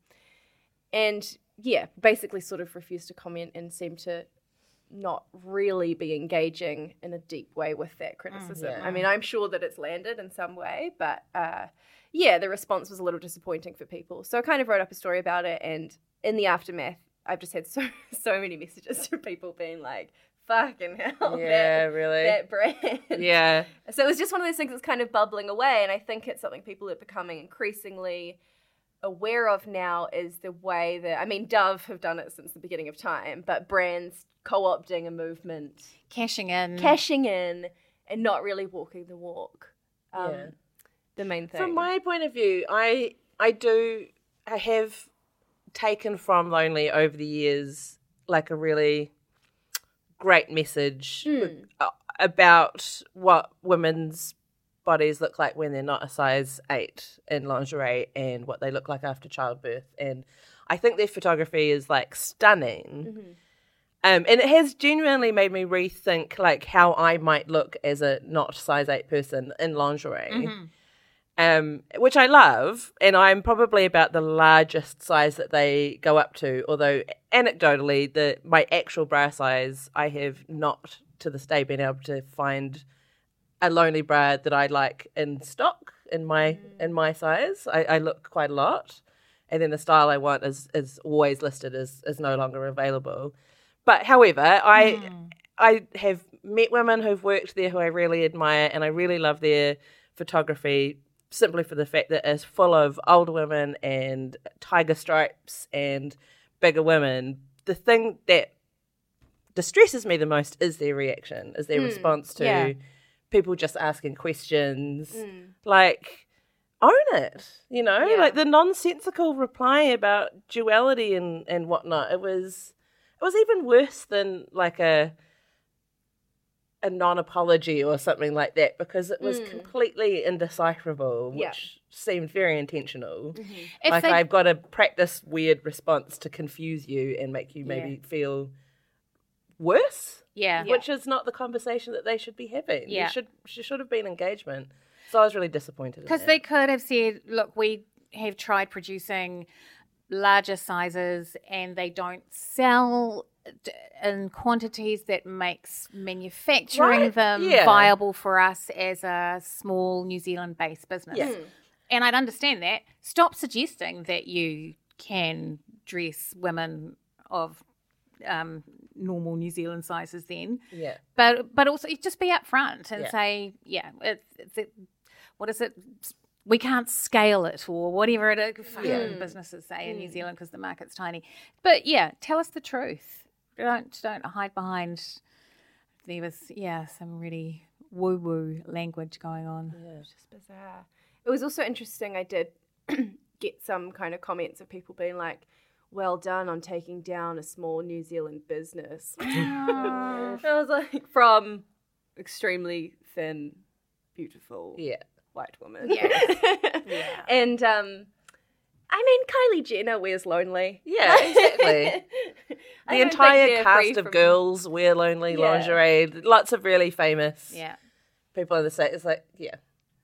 and yeah, basically sort of refused to comment and seemed to not really be engaging in a deep way with that criticism. yeah. I mean, I'm sure that it's landed in some way, but uh, yeah, the response was a little disappointing for people. So I kind of wrote up a story about it, and in the aftermath, I've just had so so many messages from people being like, fucking hell, Yeah, that, really. that brand. Yeah. So it was just one of those things that's kind of bubbling away, and I think it's something people are becoming increasingly aware of now, is the way that, I mean, Dove have done it since the beginning of time, but brands co-opting a movement, Cashing in. cashing in, and not really walking the walk. Um, Yeah. The main thing. From my point of view, I I do I have taken from Lonely over the years like a really great message Mm. uh, about what women's bodies look like when they're not a size eight in lingerie and what they look like after childbirth. And I think their photography is like stunning. Mm-hmm. Um, and it has genuinely made me rethink like how I might look as a not size eight person in lingerie. Mm-hmm. Um, which I love, and I'm probably about the largest size that they go up to, although anecdotally, the my actual bra size, I have not to this day been able to find a Lonely bra that I like in stock in my mm. in my size. I, I look quite a lot, and then the style I want is is always listed as is no longer available. But however, I mm. I have met women who've worked there who I really admire, and I really love their photography, simply for the fact that it's full of older women and tiger stripes and bigger women. The thing that distresses me the most is their reaction, is their mm, response to yeah. people just asking questions. Mm. Like, own it, you know? Yeah. Like the nonsensical reply about duality and, and whatnot. It was, it was even worse than like a... a non-apology or something like that because it was completely indecipherable, which Yeah. seemed very intentional. If Like they- I've got to practice weird response to confuse you and make you maybe feel worse, Yeah. which is not the conversation that they should be having. Yeah. There should there should have been engagement. So I was really disappointed. in Because that. they could have said, look, we have tried producing larger sizes and they don't sell d- in quantities that makes manufacturing Right, them yeah. viable for us as a small New Zealand-based business. Yeah. And I'd understand that. Stop suggesting that you can dress women of um, normal New Zealand sizes then. yeah. But but also you just be upfront and Yeah. say, yeah, it's, it's it, what is it? We can't scale it or whatever it is. Fucking businesses say in New Zealand because the market's tiny. But yeah, tell us the truth. Don't don't hide behind. There was yeah some really woo woo language going on. Just bizarre. It was also interesting. I did get some kind of comments of people being like, "Well done on taking down a small New Zealand business." I was like, from extremely thin, beautiful Yeah. white woman. Yeah. And um, I mean, Kylie Jenner wears lonely. Yeah, exactly. I The don't think entire they're free cast of from- girls wear lonely Yeah. lingerie. Lots of really famous Yeah. people in the state. It's like, yeah.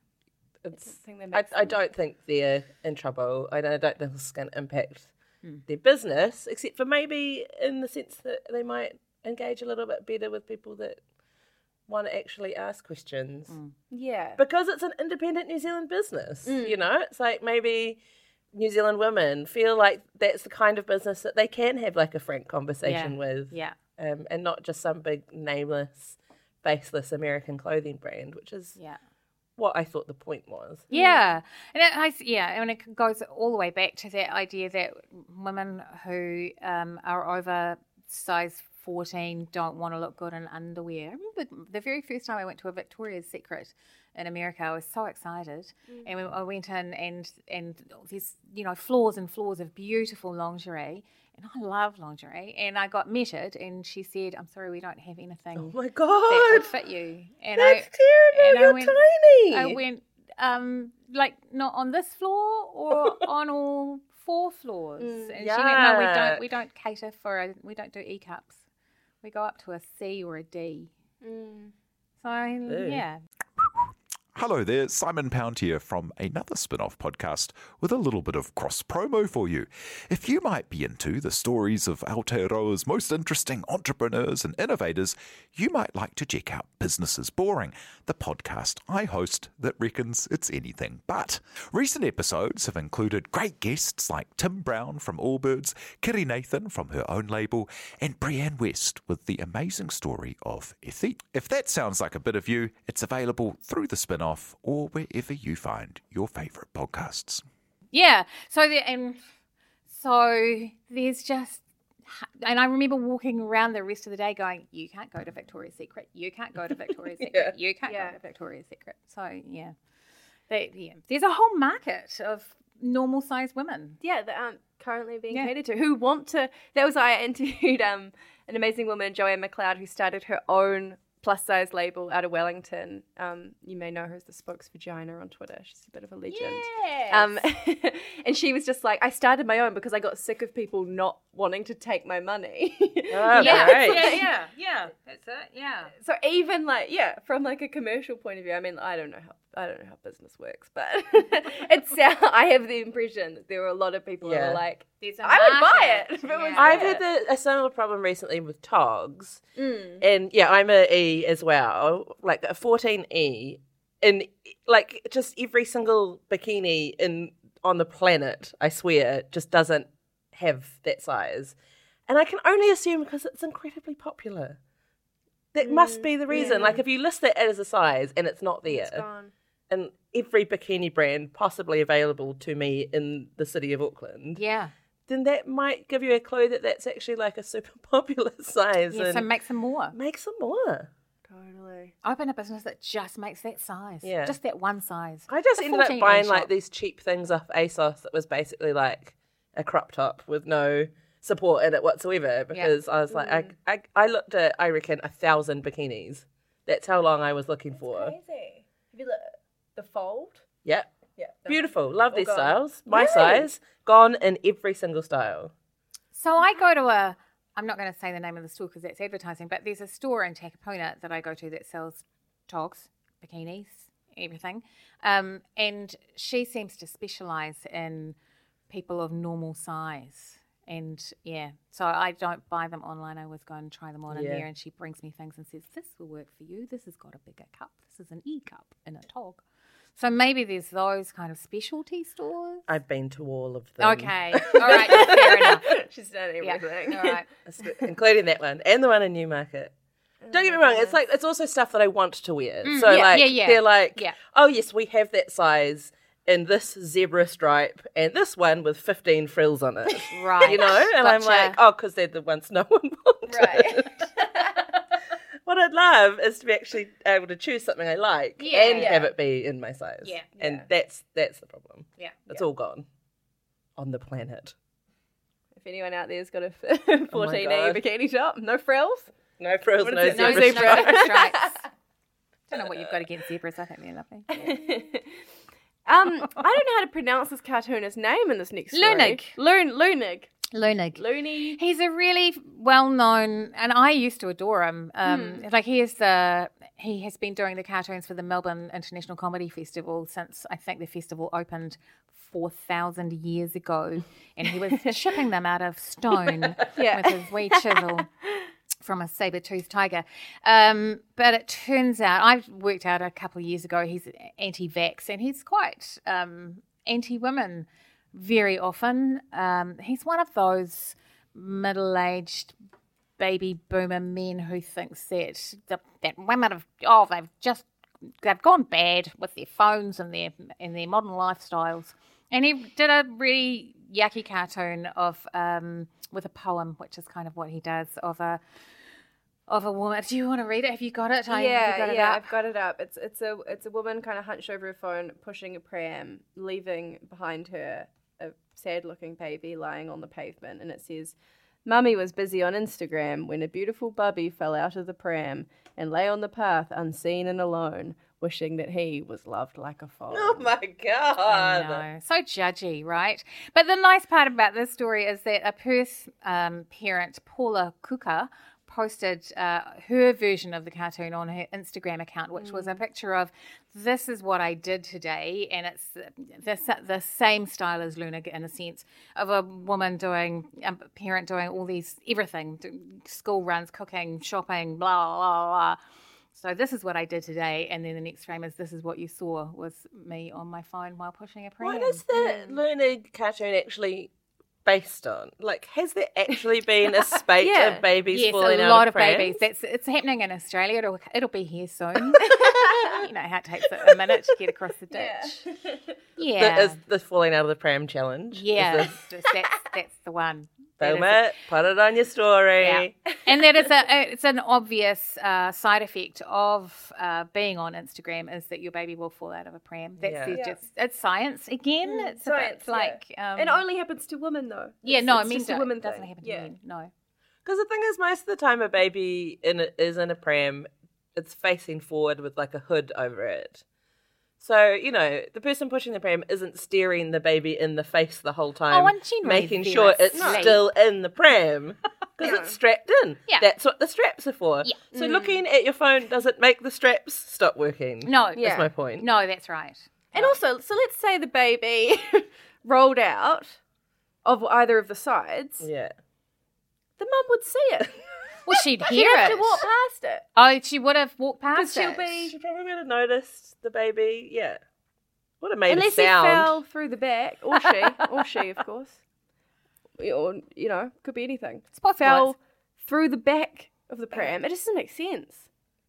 I It's, don't think that I, makes I them- don't think they're in trouble. I don't, I don't think it's going to impact Hmm. their business, except for maybe in the sense that they might engage a little bit better with people that want to actually ask questions. Yeah. Because it's an independent New Zealand business, Mm. you know? It's like maybe New Zealand women feel like that's the kind of business that they can have like a frank conversation Yeah. with. Yeah. Um, and not just some big nameless, faceless American clothing brand, which is Yeah. what I thought the point was. Yeah, and it, I, yeah, and it goes all the way back to that idea that women who um, are over size fourteen don't want to look good in underwear. I remember the very first time I went to a Victoria's Secret in America, I was so excited, and we, I went in and and there's you know floors and floors of beautiful lingerie. And I love lingerie, and I got measured, and she said, "I'm sorry, we don't have anything Oh my that God! would fit you." And That's I, terrible. and I You're went- tiny. I went, um, like, not on this floor or on all four floors. and she went, no, we yuck. don't, we don't cater for, a, we don't do E cups. We go up to a C or a D. So, yeah. Hello there, Simon Pound here from another spin-off podcast with a little bit of cross-promo for you. If you might be into the stories of Aotearoa's most interesting entrepreneurs and innovators, you might like to check out Business is Boring, the podcast I host that reckons it's anything but. Recent episodes have included great guests like Tim Brown from Allbirds, Kiri Nathan from her own label, and Brianne West with the amazing story of Ethique. If that sounds like a bit of you, it's available through the spin-off or wherever you find your favourite podcasts. Yeah. So, the, and so there's just, and I remember walking around the rest of the day going, you can't go to Victoria's Secret. You can't go to Victoria's Secret. You can't Yeah. go to Victoria's Secret. So, yeah. They, yeah. There's a whole market of normal sized women. Yeah, that aren't currently being Yeah. catered to. Who want to? That was I interviewed um an amazing woman, Joanne McLeod, who started her own plus size label out of Wellington. Um, you may know her as the spokesvagina on Twitter. She's a bit of a legend. Um, and she was just like, I started my own because I got sick of people not wanting to take my money. Oh, yeah, great. yeah, yeah, yeah. That's it. Yeah. So even like, yeah, from like a commercial point of view, I mean, I don't know how I don't know how business works, but it's I have the impression that there were a lot of people who Yeah. were like, There's a I would buy market. it if it was Yeah. I've there. had the, a similar problem recently with togs. Mm. And yeah, I'm a E as well, like a fourteen E. And like just every single bikini in on the planet, I swear, just doesn't have that size. And I can only assume because it's incredibly popular. That must be the reason. yeah. Like if you list that as a size and it's not there, It's gone. and every bikini brand possibly available to me in the city of Auckland, Yeah. then that might give you a clue that that's actually like a super popular size. Yeah, so and make some more. make some more. Totally. Open a business that just makes that size. Yeah. Just that one size. I just The ended up fourteen buying inch like shop. these cheap things off ASOS that was basically like a crop top with no support in it whatsoever because I was like, I, I, I looked at, I reckon, a thousand bikinis That's how long I was looking for. Crazy. Have you look the fold? Yep. Yeah. Beautiful. Love these gone. styles. My Really? size. Gone in every single style. So I go to a, I'm not going to say the name of the store because that's advertising, but there's a store in Takapuna that I go to that sells togs, bikinis, everything. Um, and she seems to specialise in people of normal size. And yeah, so I don't buy them online. I always go and try them on in Yeah. there, and she brings me things and says, this will work for you. This has got a bigger cup. This is an E cup in a tog. So maybe there's those kind of specialty stores. I've been to all of them. Okay. All right. Fair enough. She's done Yeah. everything. All right. Including that one and the one in Newmarket. Don't get me wrong, it's like it's also stuff that I want to wear. Mm, so yeah, like yeah, yeah. they're like, Yeah. oh yes, we have that size in this zebra stripe and this one with fifteen frills on it. Right. You know? And I'm Gotcha. like, oh, because they're the ones no one wanted. Right. What I'd love is to be actually able to choose something I like Yeah. and Yeah. have it be in my size. Yeah. And Yeah. that's that's the problem. Yeah. It's all gone on the planet. If anyone out there's got a fourteen E God. bikini top, no frills. No frills, What no is it? No zebra zebra. zebra stripes. stripes. Don't know what you've got against zebras. I think they're lovely. um, I don't know how to pronounce this cartoonist's name in this next story. Lunig. Loon, Lunig. Lunig. Looney. He's a really well-known, and I used to adore him. Um, Like he is the he has been doing the cartoons for the Melbourne International Comedy Festival since I think the festival opened four thousand years ago, and he was shipping them out of stone Yeah. with his wee chisel from a saber-toothed tiger. Um, but it turns out, I worked out a couple of years ago, he's anti-vax, and he's quite um, anti-women very often. Um, he's one of those middle-aged baby boomer men who thinks that the, that women have, oh, they've just, they've gone bad with their phones and their, and their modern lifestyles. And he did a really yucky cartoon of um, with a poem, which is kind of what he does, of a of a woman. Do you want to read it? Have you got it? Have you Yeah, got it yeah, up? I've got it up. It's it's a it's a woman kind of hunched over her phone, pushing a pram, leaving behind her a sad-looking baby lying on the pavement, and it says, "Mummy was busy on Instagram when a beautiful bubby fell out of the pram and lay on the path unseen and alone, wishing that he was loved like a foal." Oh my god. I know. So judgy, right? But the nice part about this story is that a Perth um, parent, Paula Kuka, posted uh, her version of the cartoon on her Instagram account, which was a picture of, this is what I did today, and it's the, the same style as Lunig in a sense, of a woman doing, a parent doing all these, everything, do- school runs, cooking, shopping, blah, blah, blah. So this is what I did today, and then the next frame is, this is what you saw, was me on my phone while pushing a pram. What is the Lunig cartoon actually based on? Like, has there actually been a spate Yeah. of babies Yes, falling a out lot of of babies. prams? That's it's happening in Australia. It'll it'll be here soon. You know how it takes a minute to get across the ditch. Yeah, The, is the falling out of the pram challenge? yeah, Is this, that's, that's that's the one. That is film a- it, put it on your story. Yeah. And that is a it's an obvious uh, side effect of uh, being on Instagram is that your baby will fall out of a pram. That's Yeah. the- Yeah. just it's science again. it's a Science, bit like um, It only happens to women, though. yeah, It's- no, it's I mean just a it women doesn't thing. happen to Yeah. men. No. Because the thing is, most of the time a baby in a, is in a pram, it's facing forward with like a hood over it. So, you know, the person pushing the pram isn't staring the baby in the face the whole time, Oh, and generally making they're sure it's asleep. still in the pram because it's strapped in. Yeah. That's what the straps are for. Yeah. So looking at your phone doesn't make the straps stop working. No, That's Yeah. my point. no, that's right. And also, so let's say the baby rolled out of either of the sides, Yeah. the mum would see it. Well, she'd She'd hear have it. to walk past it. Oh, she would have walked Because past she'll it. be, She probably would have noticed the baby. Yeah. Would have made unless a he sound. fell through the back, or she, or she, of course. Or, you know, could be anything. It's possible. Fell through the back of the pram. It just doesn't make sense.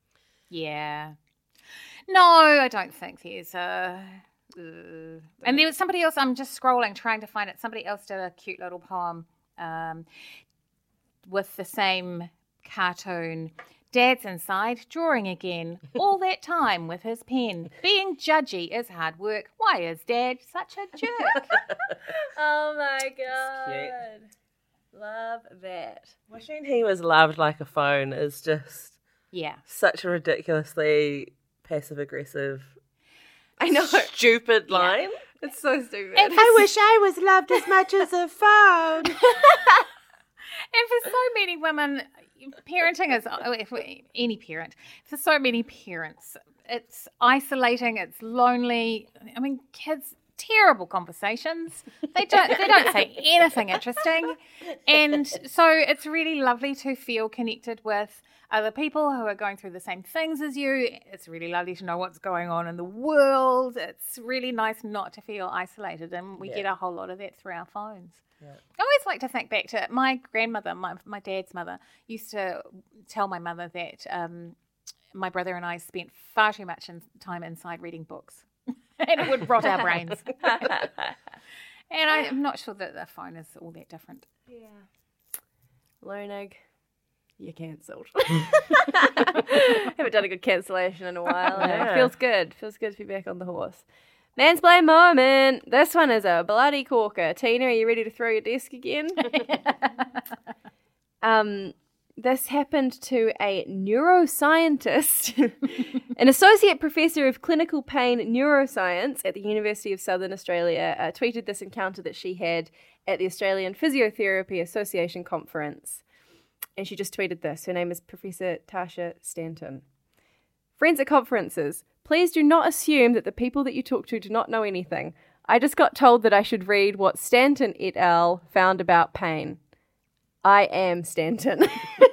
Yeah. No, I don't think there's a. Uh, and there was somebody else. I'm just scrolling, trying to find it. Somebody else did a cute little poem um, with the same cartoon. Dad's inside, drawing again. All that time with his pen. Being judgy is hard work. Why is Dad such a jerk? Oh my cute. Love that. Wishing he was loved like a phone is just Yeah. Such a ridiculously passive-aggressive, I know. stupid line. It's so stupid. And I wish I was loved as much as a phone. And for so many women, parenting is, if we- any parent, for so many parents, it's isolating, it's lonely. I mean, kids, terrible conversations. They don't, they don't say anything interesting. And so it's really lovely to feel connected with other people who are going through the same things as you. It's really lovely to know what's going on in the world. It's really nice not to feel isolated, and we Yeah. get a whole lot of that through our phones. Yeah. I always like to think back to my grandmother, my, my dad's mother, used to tell my mother that um, my brother and I spent far too much in, time inside reading books, and it would rot our brains. And I'm not sure that the phone is all that different. Yeah. Learning. You're cancelled. Haven't done a good cancellation in a while. Yeah. It feels good. Feels good to be back on the horse. Mansplain moment. This one is a bloody corker. Tina, are you ready to throw your desk again? um, this happened to a neuroscientist, an associate professor of clinical pain neuroscience at the University of Southern Australia, uh, tweeted this encounter that she had at the Australian Physiotherapy Association conference. And she just tweeted this. Her name is Professor Tasha Stanton. Friends at conferences, please do not assume that the people that you talk to do not know anything. I just got told that I should read what Stanton et al. Found about pain. I am Stanton.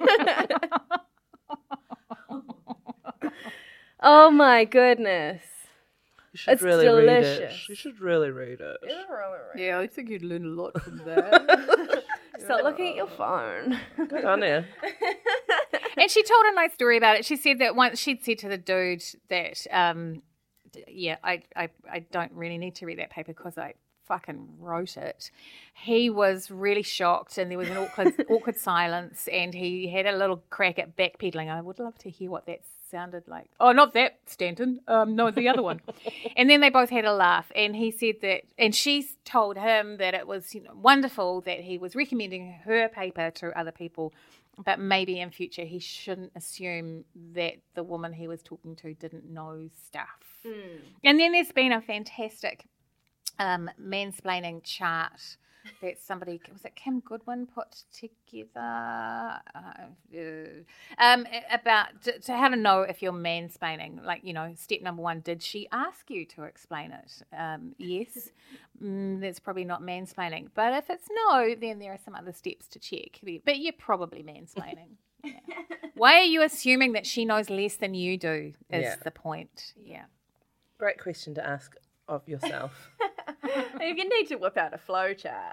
Oh my goodness. You should It's really read it. delicious. You should really read it. Yeah, I think you'd learn a lot from that. Stop looking at your phone. Good on you. And she told a nice story about it. She said that once she'd said to the dude that, um, d- yeah, I, I, I don't really need to read that paper because I fucking wrote it. He was really shocked, and there was an awkward, awkward silence, and he had a little crack at backpedaling. I would love to hear what that sounded like. Oh, not that, Stanton. Um, no, the other one. And then they both had a laugh, and he said that, and she told him that it was, you know, wonderful that he was recommending her paper to other people, but maybe in future he shouldn't assume that the woman he was talking to didn't know stuff. Mm. And then there's been a fantastic um, mansplaining chart that somebody, was it Kim Goodwin, put together uh, um, about to, to how to know if you're mansplaining. Like, you know, step number one, did she ask you to explain it? Um, yes, mm, that's probably not mansplaining. But if it's no, then there are some other steps to check. But you're probably mansplaining. Yeah. Why are you assuming that she knows less than you do is Yeah. the point. Yeah. Great question to ask of yourself. You need to whip out a flow chart.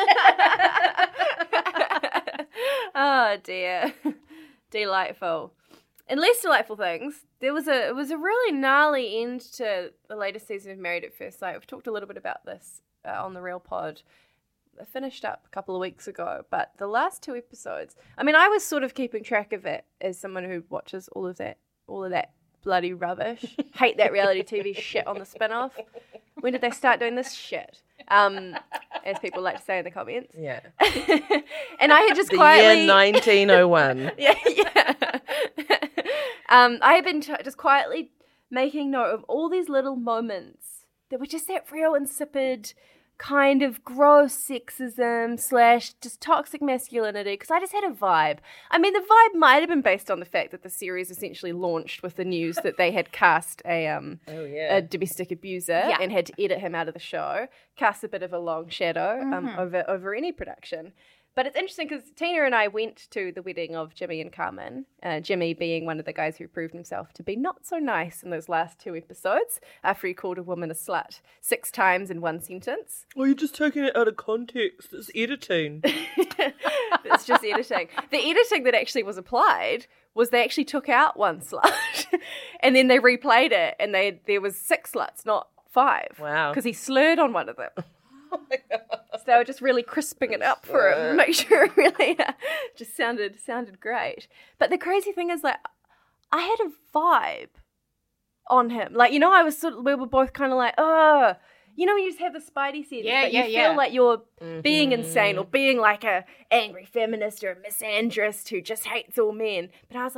Oh dear. Delightful. In less delightful things, there was a it was a really gnarly end to the latest season of Married at First Sight. We've talked a little bit about this uh, on the Real Pod. I finished up a couple of weeks ago, but the last two episodes, I mean, I was sort of keeping track of it as someone who watches all of that all of that bloody rubbish. Hate that reality T V shit on the spin-off. When did they start doing this shit? Um, as people like to say in the comments. Yeah. And I had just The quietly... year nineteen oh one. yeah, yeah. um, I had been t- just quietly making note of all these little moments that were just that real insipid kind of gross sexism slash just toxic masculinity, because I just had a vibe. I mean, the vibe might have been based on the fact that the series essentially launched with the news that they had cast a um Oh, yeah. a domestic abuser Yeah. and had to edit him out of the show, cast a bit of a long shadow um, over over any production. But it's interesting because Tina and I went to the wedding of Jimmy and Carmen, uh, Jimmy being one of the guys who proved himself to be not so nice in those last two episodes after he called a woman a slut six times in one sentence. Well, you're just taking it out of context. It's editing. It's just editing. The editing that actually was applied was they actually took out one slut and then they replayed it and they there was six sluts, not five. Wow. Because he slurred on one of them. So they were just really crisping it up for him to make sure it really uh, just sounded sounded great. But the crazy thing is, like, I had a vibe on him. Like, you know, I was sort of, we were both kind of like, oh, you know, when you just have the spidey sense, Yeah, but yeah, you yeah. feel like you're being insane or being like a angry feminist or a misandrist who just hates all men. But I was like,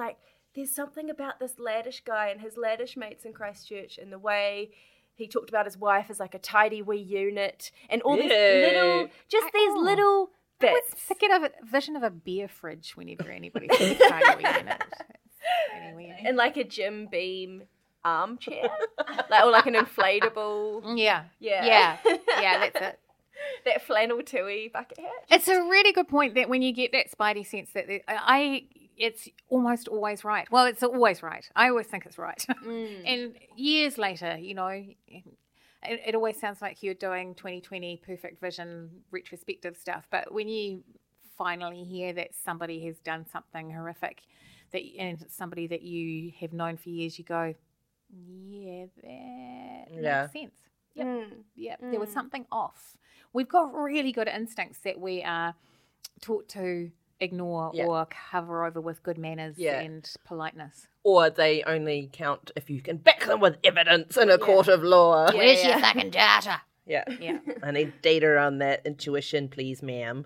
there's something about this laddish guy and his laddish mates in Christchurch and the way he talked about his wife as like a tidy wee unit and all these Yeah. little, just I- these oh. little I always bits. get a vision of a beer fridge whenever anybody says tidy wee unit. It's really weird. And like a Jim Beam armchair, like, or like an inflatable, Yeah. yeah, Yeah. Yeah, that's it. that flannel tui bucket hat. It's a really good point that when you get that spidey sense that the- I, it's almost always right. Well, it's always right. I always think it's right. And years later, you know, it, it always sounds like you're doing twenty twenty perfect vision retrospective stuff. But when you finally hear that somebody has done something horrific, that and it's somebody that you have known for years, you go, yeah, that Yeah. makes sense. Yep. Mm. Yep, there was something off. We've got really good instincts that we are taught to ignore Yeah. or cover over with good manners Yeah. and politeness. Or they only count if you can back them with evidence in a court of law. Yeah, yeah. fucking data? Yeah. Yeah. I need data on that intuition, please, ma'am.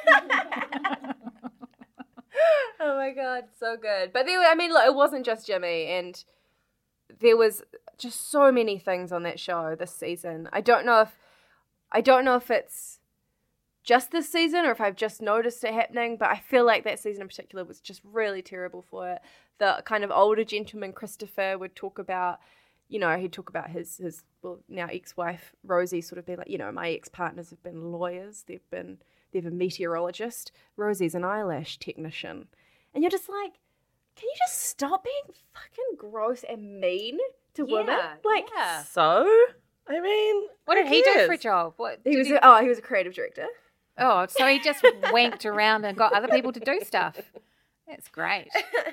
Oh my god, so good. But there, I mean, look, it wasn't just Jimmy, and there was just so many things on that show this season. I don't know if I don't know if it's just this season or if I've just noticed it happening, but I feel like that season in particular was just really terrible for it. The kind of older gentleman Christopher would talk about, you know, he'd talk about his his well now ex-wife Rosie sort of being like, you know, my ex-partners have been lawyers, they've been they've a meteorologist, Rosie's an eyelash technician. And you're just like, can you just stop being fucking gross and mean to women? Yeah, Like, yeah. So, I mean, What who did he do cares? for a job? What he did was he- a, oh, he was a creative director. oh, so he just wanked around and got other people to do stuff. That's great.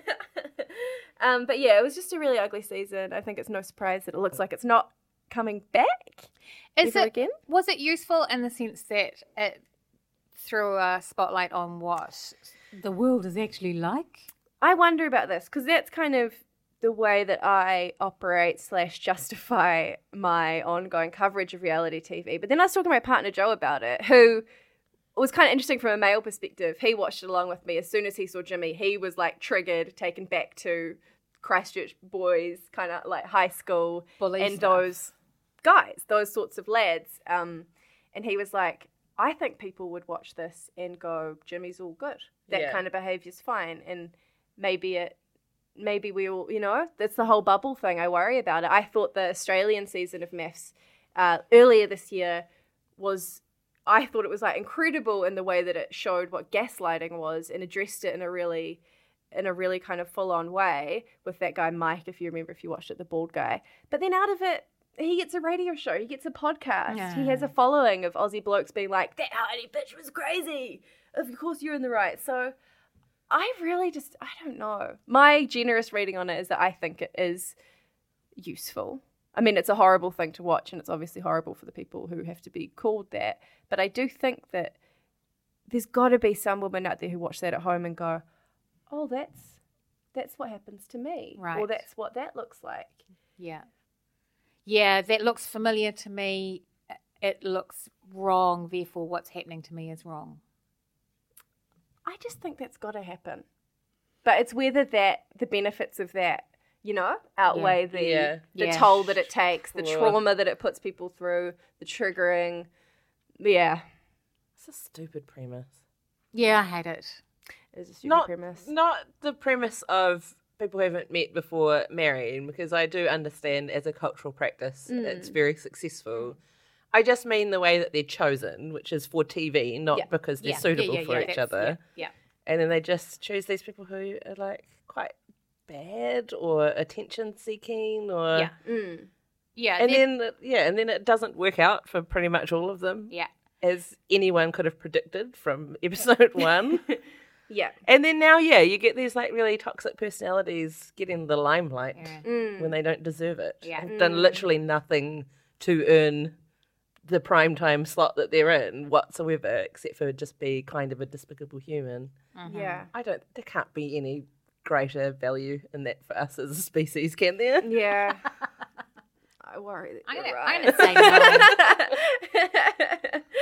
um, but yeah, it was just a really ugly season. I think it's no surprise that it looks like it's not coming back Is ever it again. was it useful in the sense that it threw a spotlight on what the world is actually like? I wonder about this because that's kind of the way that I operate slash justify my ongoing coverage of reality T V. But then I was talking to my partner Joe about it, who was kind of interesting from a male perspective. He watched it along with me. As soon as he saw Jimmy, he was like triggered, taken back to Christchurch boys, kind of like high school, Bully and stuff. those guys, those sorts of lads. Um, and he was like, I think people would watch this and go, Jimmy's all good. That Yeah. kind of behaviour's fine. And maybe it, maybe we all, you know, that's the whole bubble thing. I worry about it. I thought the Australian season of Maths uh, earlier this year was, I thought it was like incredible in the way that it showed what gaslighting was and addressed it in a really, in a really kind of full on way with that guy Mike, if you remember, if you watched it, the bald guy. But then out of it, he gets a radio show, he gets a podcast, Yeah. he has a following of Aussie blokes being like, that Heidi bitch was crazy. Of course you're in the right. So I really just, I don't know. My generous reading on it is that I think it is useful. I mean, it's a horrible thing to watch, and it's obviously horrible for the people who have to be called that. But I do think that there's got to be some women out there who watch that at home and go, oh, that's that's what happens to me. Or Right. that's what that looks like. Yeah. Yeah, that looks familiar to me. It looks wrong, therefore what's happening to me is wrong. I just think that's got to happen. But it's whether that, the benefits of that, you know, outweigh the, Yeah. the Yeah. toll that it takes, the Ugh. trauma that it puts people through, the triggering. Yeah. It's a stupid premise. Yeah, I hate it. It's a stupid Not, premise. not the premise of people who haven't met before marrying, because I do understand as a cultural practice Mm. it's very successful. I just mean the way that they're chosen, which is for T V, not Yeah. because they're Yeah, suitable yeah, yeah, for yeah, each that's- other. Yeah. And then they just choose these people who are like quite bad or attention seeking or Yeah. Mm. Yeah. and that- then yeah, and then it doesn't work out for pretty much all of them. yeah. As anyone could have predicted from episode one. Yeah. And then now, yeah, you get these like really toxic personalities getting the limelight Yeah. Mm. when they don't deserve it. Yeah. Have done literally nothing to earn the prime time slot that they're in whatsoever, except for just be kind of a despicable human. Yeah. I don't. There can't be any greater value in that for us as a species, can there? Yeah. I worry that I'm you're gonna, right. I'm gonna say no.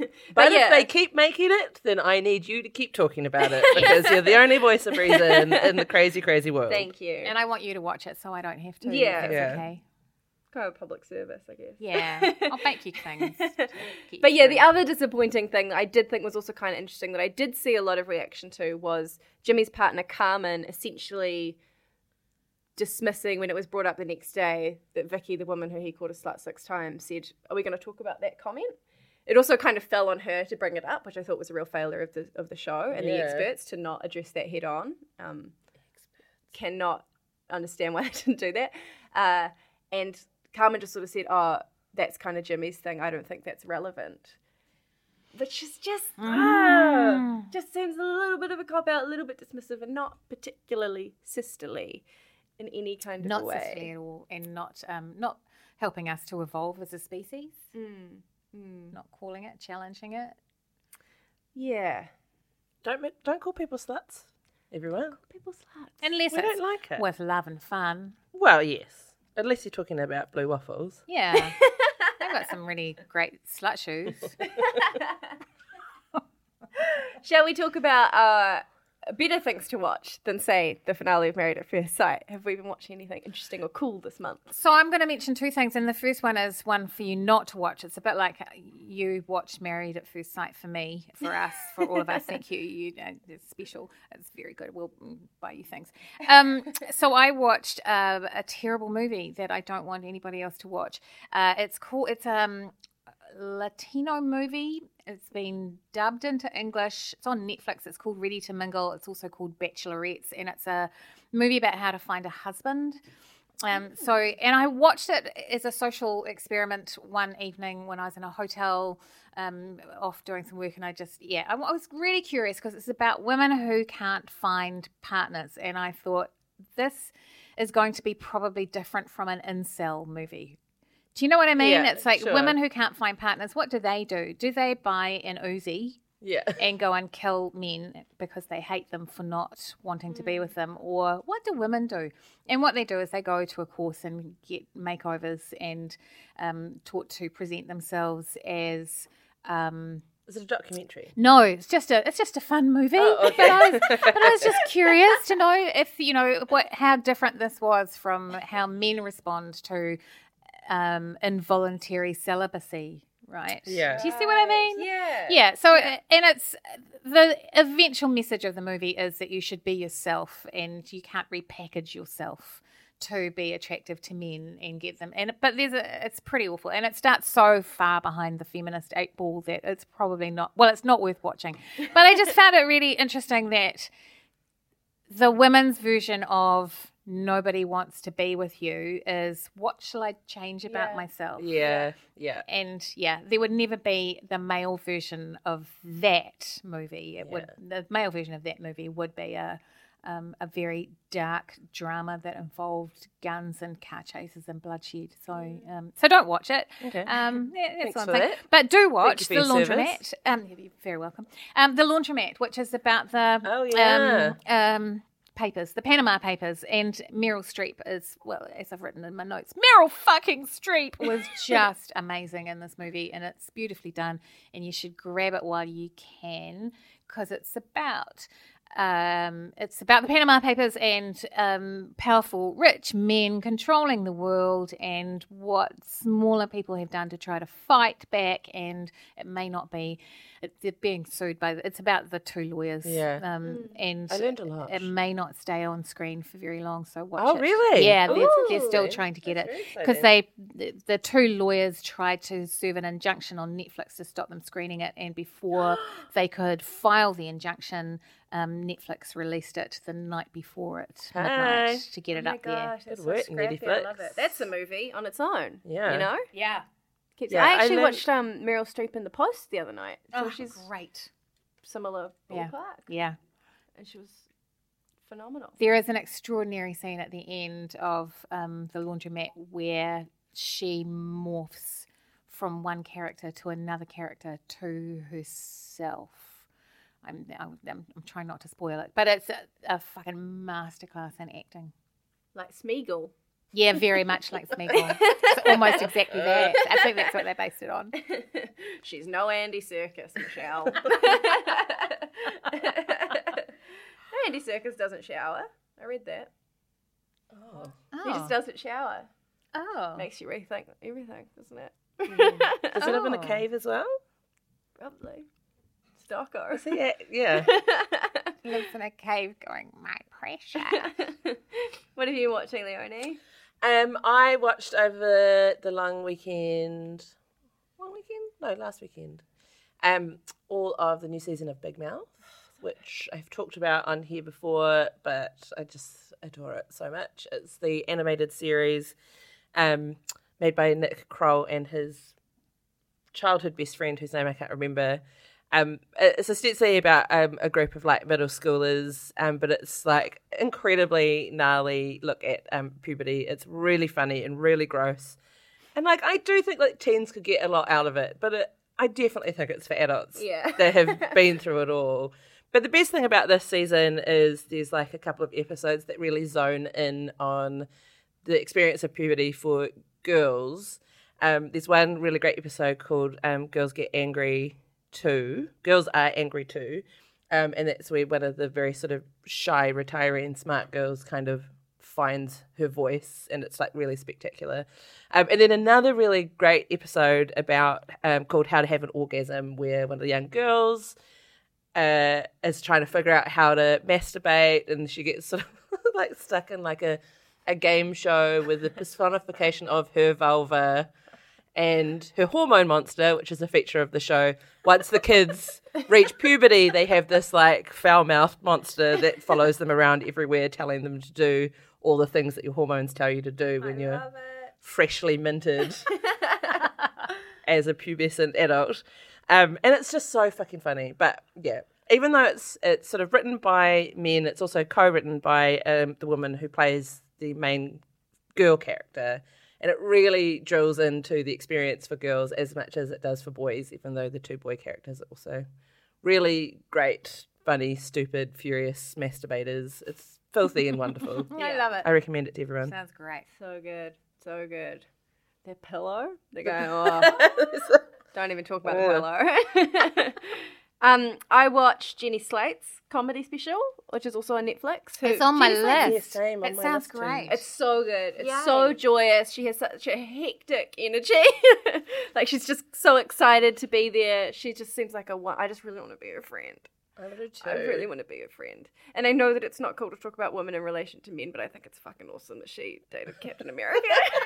But yeah. if they keep making it, then I need you to keep talking about it because you're the only voice of reason in the crazy, crazy world. Thank you. And I want you to watch it so I don't have to. Yeah. If that's Yeah. okay. Kind of public service, I guess. Yeah. I'll make you things. Keep But you yeah, free. the other disappointing thing that I did think was also kind of interesting that I did see a lot of reaction to was Jimmy's partner Carmen essentially dismissing when it was brought up the next day that Vicky, the woman who he called a slut six times, said, "Are we going to talk about that comment?" It also kind of fell on her to bring it up, which I thought was a real failure of the of the show and the Yeah. experts to not address that head on. Um, cannot understand why they didn't do that. Uh, and Carmen just sort of said, "Oh, that's kind of Jimmy's thing. I don't think that's relevant." Which is just, ah, just seems a little bit of a cop-out, a little bit dismissive and not particularly sisterly in any kind of Not way. sisterly at all, and not um, not helping us to evolve as a species. Mm, mm. Not calling it, challenging it. Yeah. Don't ma- don't call people sluts, everyone. People sluts. Unless We it's don't like it. with love and fun. Well, yes. Unless you're talking about blue waffles. Yeah. They've got some really great slut shoes. Shall we talk about uh, better things to watch than, say, the finale of Married at First Sight? Have we been watching anything interesting or cool this month? So I'm going to mention two things, and the first one is one for you not to watch. It's a bit like you watched Married at First Sight for me, for us, for all of us. Thank you. You know, it's special. It's very good. We'll buy you things. Um, so I watched uh, a terrible movie that I don't want anybody else to watch. Uh, it's called. It's um. Latino movie. It's been dubbed into English. It's on Netflix. It's called Ready to Mingle. It's also called Bachelorettes, and it's a movie about how to find a husband. Um, so, and I watched it as a social experiment one evening when I was in a hotel, um, off doing some work, and I just, yeah, I, I was really curious because it's about women who can't find partners, and I thought this is going to be probably different from an incel movie. Do you know what I mean? Yeah, It's like sure. women who can't find partners. What do they do? Do they buy an Uzi Yeah. and go and kill men because they hate them for not wanting to be with them? Or what do women do? And what they do is they go to a course and get makeovers and um, taught to present themselves as... Um, Is it a documentary? no, it's just a it's just a fun movie. Oh, okay. But I was but I was just curious to know if you know what how different this was from how men respond to um, involuntary celibacy. Right? Yeah. Do you see what I mean? Yeah. Yeah. So and it's the eventual message of the movie is that you should be yourself and you can't repackage yourself to be attractive to men and get them. And but there's a it's pretty awful, and it starts so far behind the feminist eight ball that it's probably not. Well, it's not worth watching. But I just found it really interesting that the women's version of nobody wants to be with you is what shall I change about Yeah. myself? Yeah. Yeah. And yeah, there would never be the male version of that movie. It would the male version of that movie would be a um, a very dark drama that involved guns and car chases and bloodshed. So um, so don't watch it. Okay. Um, yeah, that's Thanks one for thing. that. But do watch you The for your Laundromat. service. Um, you're very welcome. Um, The Laundromat, which is about the Oh, yeah. um, um, papers, the Panama Papers, and Meryl Streep is, well, as I've written in my notes, Meryl fucking Streep was just amazing in this movie, and it's beautifully done, and you should grab it while you can, because it's about um, it's about the Panama Papers and um, powerful, rich men controlling the world and what smaller people have done to try to fight back, and it may not be, it, they're being sued by, it's about the two lawyers. Yeah. Um, and I learned a lot. it may not stay on screen for very long, so watch Oh, it. really? Yeah, they're, they're Ooh, still trying to get that's it very because exciting. they, the, the two lawyers tried to serve an injunction on Netflix to stop them screening it, and before they could file the injunction, um, Netflix released it the night before it, midnight, Hey. to get it Oh my up there. gosh, that's Good so work, scrappy. I Netflix. love it. That's a movie on its own. Yeah. You know? Yeah. Keeps- Yeah, I I actually learned- watched um, Meryl Streep in The Post the other night. So Oh, she's great. similar Yeah. ballpark. Yeah. And she was phenomenal. There is an extraordinary scene at the end of um, The Laundromat where she morphs from one character to another character to herself. I'm, I'm, I'm trying not to spoil it, but it's a, a fucking masterclass in acting. Like Smeagol. Yeah, very much like Smeagol. It's almost exactly that. I think that's what they based it on. She's no Andy Serkis, Michelle. Andy Serkis doesn't shower. I read that. Oh. He just doesn't shower. Oh. Makes you rethink everything, doesn't it? Does he live in a Oh. cave as well? Probably. Stalker. Is he a- yeah. Lives in a cave going, my pressure. What have you been watching, Leonie? Um, I watched over the long weekend. Long weekend? No, last weekend. Um, all of the new season of Big Mouth, which I've talked about on here before, but I just adore it so much. It's the animated series um, made by Nick Kroll and his childhood best friend, whose name I can't remember. Um, it's ostensibly about um, a group of like middle schoolers, um, but it's like incredibly gnarly look at um, puberty. It's really funny and really gross, and like I do think like teens could get a lot out of it, but it, I definitely think it's for adults Yeah. that have been through it all. But the best thing about this season is there's like a couple of episodes that really zone in on the experience of puberty for girls. Um, there's one really great episode called um, Girls Get Angry Too. Girls Are Angry Too. Um, and that's where one of the very sort of shy, retiring, smart girls kind of finds her voice, and it's like really spectacular. Um, and then another really great episode about um, called How to Have an Orgasm, where one of the young girls uh, is trying to figure out how to masturbate, and she gets sort of like stuck in like a, a game show with the personification of her vulva and her hormone monster, which is a feature of the show. Once the kids reach puberty, they have this like foul-mouthed monster that follows them around everywhere, telling them to do all the things that your hormones tell you to do when you're freshly minted as a pubescent adult. Um, and it's just so fucking funny. But yeah, even though it's it's sort of written by men, it's also co-written by um, the woman who plays the main girl character. And it really drills into the experience for girls as much as it does for boys, even though the two boy characters are also really great, funny, stupid, furious masturbators. It's filthy and wonderful. I love it. I recommend it to everyone. Sounds great. So good. So good. Their pillow? They're going, oh, don't even talk about the pillow. um, I watched Jenny Slate's comedy special, which is also on Netflix. Who- It's on my Jenny Slate- list. Yeah, same, on It my sounds list too. great. It's so good. It's Yay. so joyous. She has such a hectic energy. Like she's just so excited to be there. She just seems like a one. I just really want to be her friend. I do too. I really want to be her friend. And I know that it's not cool to talk about women in relation to men, but I think it's fucking awesome that she dated Captain America.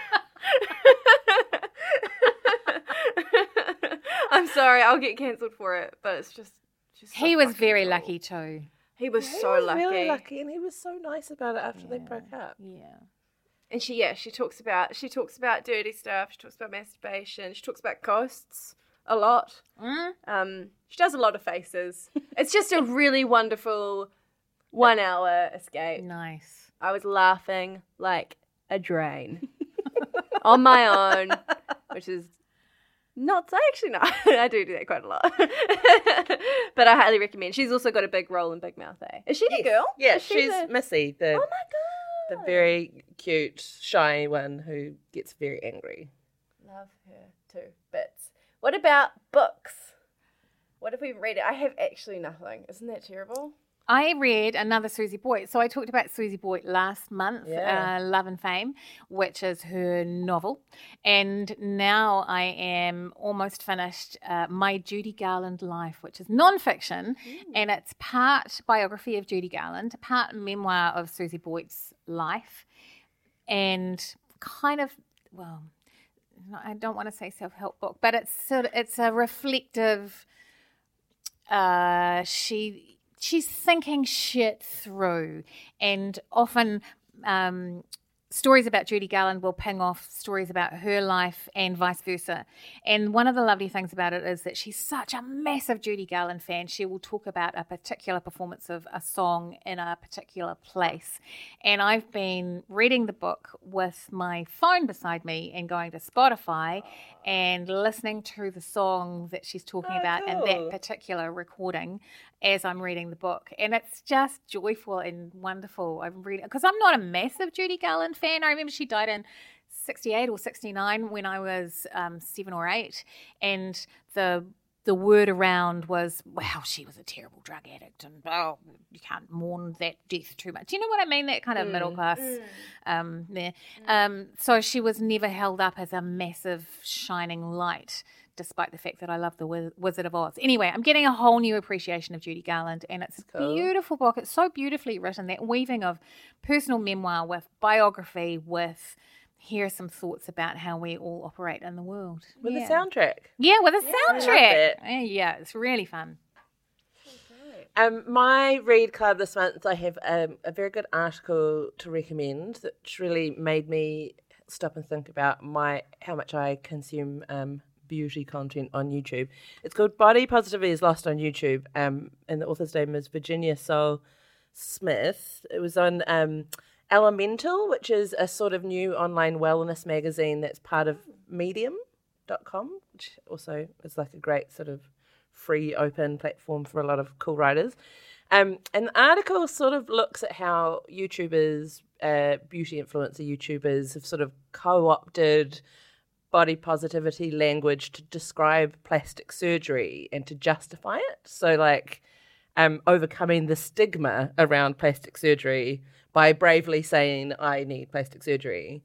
I'm sorry, I'll get cancelled for it, but it's just. just so He was fucking very cool. lucky too. He was He so was lucky. really lucky, and he was so nice about it after they broke up. Yeah. And she, yeah, she talks about she talks about dirty stuff. She talks about masturbation. She talks about ghosts a lot. Mm? Um, she does a lot of faces. It's just a really wonderful one-hour escape. Nice. I was laughing like a drain on my own, which is not so actually no. I do do that quite a lot, but I highly recommend. She's also got a big role in Big Mouth. Eh? Is she the girl? Yeah, Is she she's the- Missy, the Oh my the god! very cute, shy one who gets very angry. Love her too. Bits. What about books? What if we read it? I have actually nothing. Isn't that terrible? I read another Susie Boyd. So I talked about Susie Boyd last month, Yeah. uh, Love and Fame, which is her novel. And now I am almost finished uh, My Judy Garland Life, which is nonfiction. And it's part biography of Judy Garland, part memoir of Susie Boyd's life. And kind of, well, I don't want to say self-help book, but it's sort of, it's a reflective, uh, she... she's thinking shit through, and often um, stories about Judy Garland will ping off stories about her life and vice versa. And one of the lovely things about it is that she's such a massive Judy Garland fan. She will talk about a particular performance of a song in a particular place. And I've been reading the book with my phone beside me and going to Spotify and listening to the song that she's talking Oh, about in cool. that particular recording as I'm reading the book. And it's just joyful and wonderful. I'm reading because I'm not a massive Judy Garland fan. fan. I remember she died in sixty-eight or sixty-nine when I was um, seven or eight, and the the word around was, wow, she was a terrible drug addict, and oh, you can't mourn that death too much. You know what I mean? That kind of mm. middle class mm. um, there. Mm. Um, so she was never held up as a massive shining light, despite the fact that I love the Wiz- Wizard of Oz. Anyway, I'm getting a whole new appreciation of Judy Garland, and it's cool. a beautiful book. It's so beautifully written, that weaving of personal memoir with biography with here are some thoughts about how we all operate in the world. With yeah. a soundtrack. Yeah, with a yeah, soundtrack. Yeah, yeah, it's really fun. Um, my read club this month, I have um, a very good article to recommend that really made me stop and think about my how much I consume um, beauty content on YouTube. It's called Body Positivity is Lost on YouTube, um, and the author's name is Virginia Soul Smith. It was on um, Elemental, which is a sort of new online wellness magazine that's part of medium dot com, which also is like a great sort of free open platform for a lot of cool writers. Um, and the article sort of looks at how YouTubers, uh, beauty influencer YouTubers have sort of co-opted body positivity language to describe plastic surgery and to justify it. So like um, overcoming the stigma around plastic surgery by bravely saying, I need plastic surgery.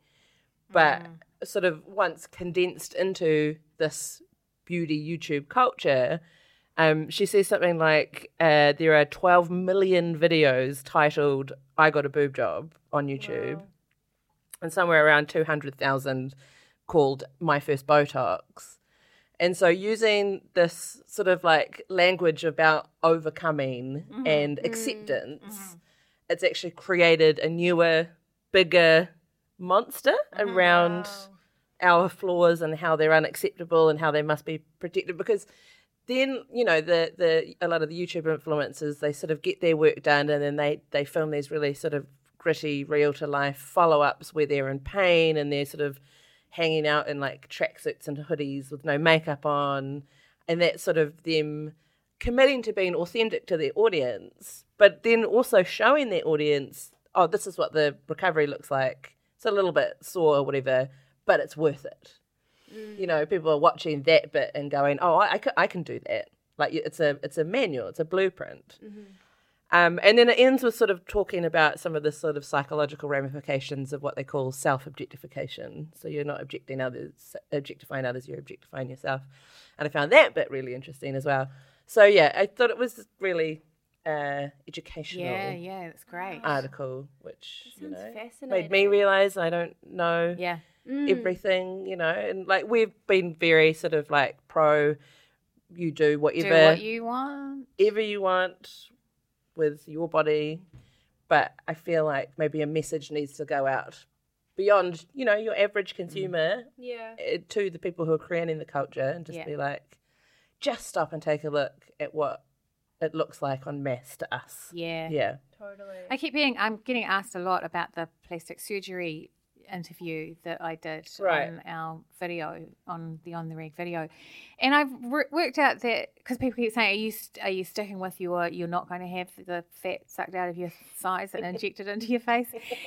But mm. sort of once condensed into this beauty YouTube culture, um, she says something like, uh, there are twelve million videos titled, I got a boob job on YouTube. Wow. And somewhere around two hundred thousand called My First Botox. And so using this sort of like language about overcoming mm-hmm. and acceptance, mm-hmm. it's actually created a newer, bigger monster mm-hmm. around wow. our flaws and how they're unacceptable and how they must be protected. Because then, you know, the the a lot of the YouTube influencers, they sort of get their work done and then they, they film these really sort of gritty, real-to-life follow-ups where they're in pain and they're sort of hanging out in like tracksuits and hoodies with no makeup on, and that's sort of them committing to being authentic to their audience, but then also showing their audience, oh, this is what the recovery looks like. It's a little bit sore or whatever, but it's worth it. Mm. You know, people are watching that bit and going, oh, I, I, can, I can do that. Like it's a it's a manual, it's a blueprint. Mm-hmm. Um, and then it ends with sort of talking about some of the sort of psychological ramifications of what they call self-objectification. So you're not objecting others, objectifying others, you're objectifying yourself. And I found that bit really interesting as well. So, yeah, I thought it was really uh, educational. Yeah, yeah, that's great. Article, which, you know, fascinating. made me realise I don't know yeah. mm. everything, you know. And, like, we've been very sort of, like, pro, you do whatever. Do what you want. Ever you want with your body, but I feel like maybe a message needs to go out beyond, you know, your average consumer yeah. to the people who are creating the culture and just yeah. be like, just stop and take a look at what it looks like en masse to us. Yeah. Yeah. Totally. I keep being, I'm getting asked a lot about the plastic surgery interview that I did right. on our video, on the On The Reg video. And I've re- worked out that, because people keep saying, are you, st- are you sticking with your, you're not going to have the fat sucked out of your thighs and injected into your face?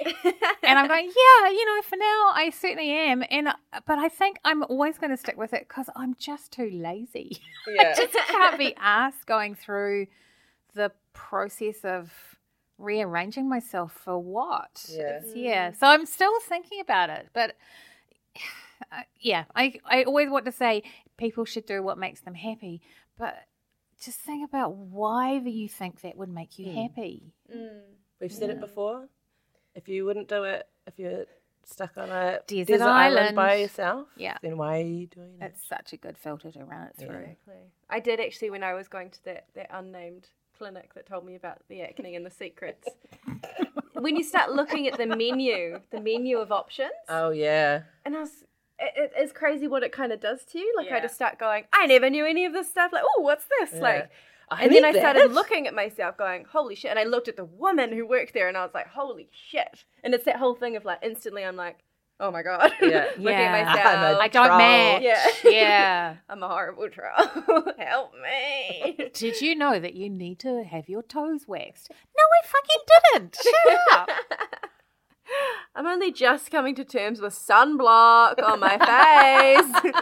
And I'm going, yeah, you know, for now I certainly am. And But I think I'm always going to stick with it because I'm just too lazy. Yeah. I just can't be asked going through the process of rearranging myself for what? Yeah. It's, yeah. So I'm still thinking about it, but uh, yeah, I I always want to say people should do what makes them happy, but just think about why do you think that would make you mm. happy? Mm. We've said yeah. it before. If you wouldn't do it, if you're stuck on a desert, desert island. island by yourself, yeah. then why are you doing it? It's such a good filter to run it through. Exactly. I did actually when I was going to that, that unnamed clinic that told me about the acne and the secrets. When you start looking at the menu, the menu of options, Oh, yeah. and I was, it, it's crazy what it kind of does to you. Like Yeah. I just start going, I never knew any of this stuff. Like, oh, what's this? Yeah. Like, I and then need I that. started looking at myself going, holy shit. And I looked at the woman who worked there and I was like, holy shit. And it's that whole thing of like, instantly I'm like, oh my God. Yeah. Looking Yeah. at myself. I'm a I don't troll. match. Yeah. Yeah. I'm a horrible troll. Help me. Did you know that you need to have your toes waxed? No, I fucking didn't. Shut up. I'm only just coming to terms with sunblock on my face.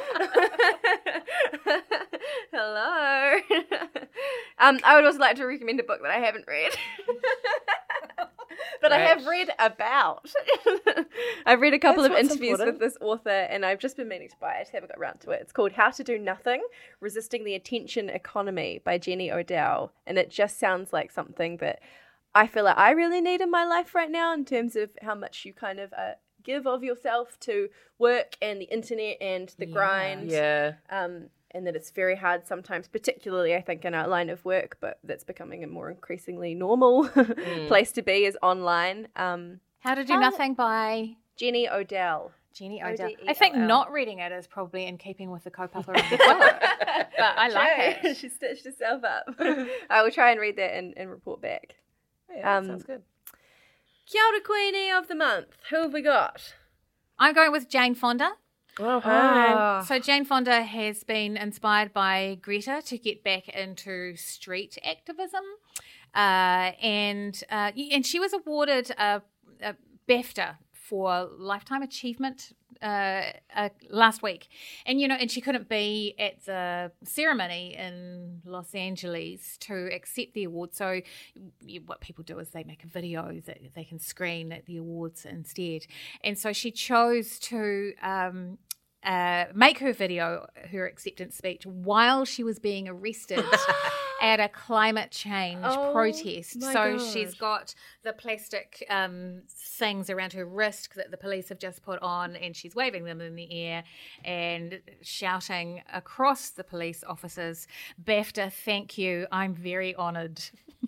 Hello. um, I would also like to recommend a book that I haven't read. But I have read about. I've read a couple That's of what's interviews important. with this author, and I've just been meaning to buy it. I just haven't got around to it. It's called How to Do Nothing, Resisting the Attention Economy by Jenny Odell. And it just sounds like something that I feel like I really need in my life right now in terms of how much you kind of uh, give of yourself to work and the internet and the Yeah. grind. Yeah. Um, and that it's very hard sometimes, particularly I think in our line of work, but that's becoming a more increasingly normal place to be is online. Um, How to Do How- Nothing by Jenny Odell. Jenny O D Odell. E L L. I think not reading it is probably in keeping with the kaupapa of the book. But I like True. it. She stitched herself up. I will try and read that and, and report back. Yeah, Um, that sounds good. Kia ora Queenie of the month. Who have we got? I'm going with Jane Fonda. Oh, hi. So Jane Fonda has been inspired by Greta to get back into street activism, uh, and uh, and she was awarded a, a BAFTA for lifetime achievement uh, uh, last week, and you know, and she couldn't be at the ceremony in Los Angeles to accept the award. So you, what people do is they make a video that they can screen at the awards instead, and so she chose to. Um, Uh, make her video, her acceptance speech, while she was being arrested at a climate change Oh, protest. my So God. she's got the plastic um, things around her wrist that the police have just put on, and she's waving them in the air and shouting across the police officers, BAFTA, thank you, I'm very honoured.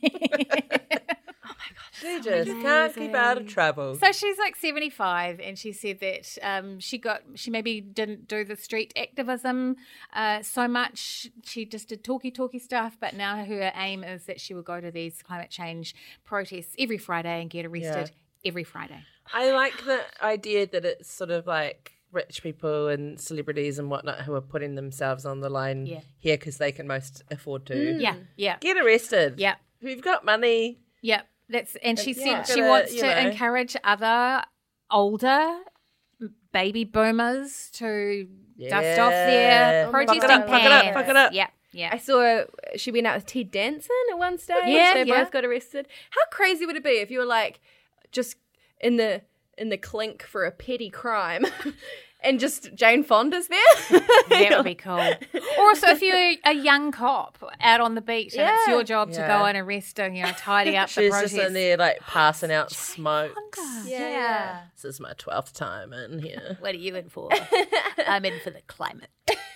She just can't keep out of trouble. So she's like seventy-five, and she said that um, she got she maybe didn't do the street activism uh, so much. She just did talky talky stuff, but now her aim is that she will go to these climate change protests every Friday and get arrested every Friday. I like the idea that it's sort of like rich people and celebrities and whatnot who are putting themselves on the line Yeah. here because they can most afford to. Yeah, yeah, Get arrested. yeah, If you've got money, yeah. That's and she Yeah. said she Gotta, wants you to know. encourage other older baby boomers to dust off Yeah. their Fuck protesting it up, fuck it up, pants. fuck it up. Yeah, yeah. I saw she went out with Ted Danson at one stage. Yeah, they yeah. both got arrested. How crazy would it be if you were like just in the in the clink for a petty crime, and just Jane Fonda's there? That would be cool. Or also, if you're a young cop out on the beat and it's Yeah. your job to Yeah. go and arrest and, you know, tidy up the she's protest. just in there like passing out smoke. Yeah. Yeah. This is my twelfth time in here. What are you in for? I'm in for the climate.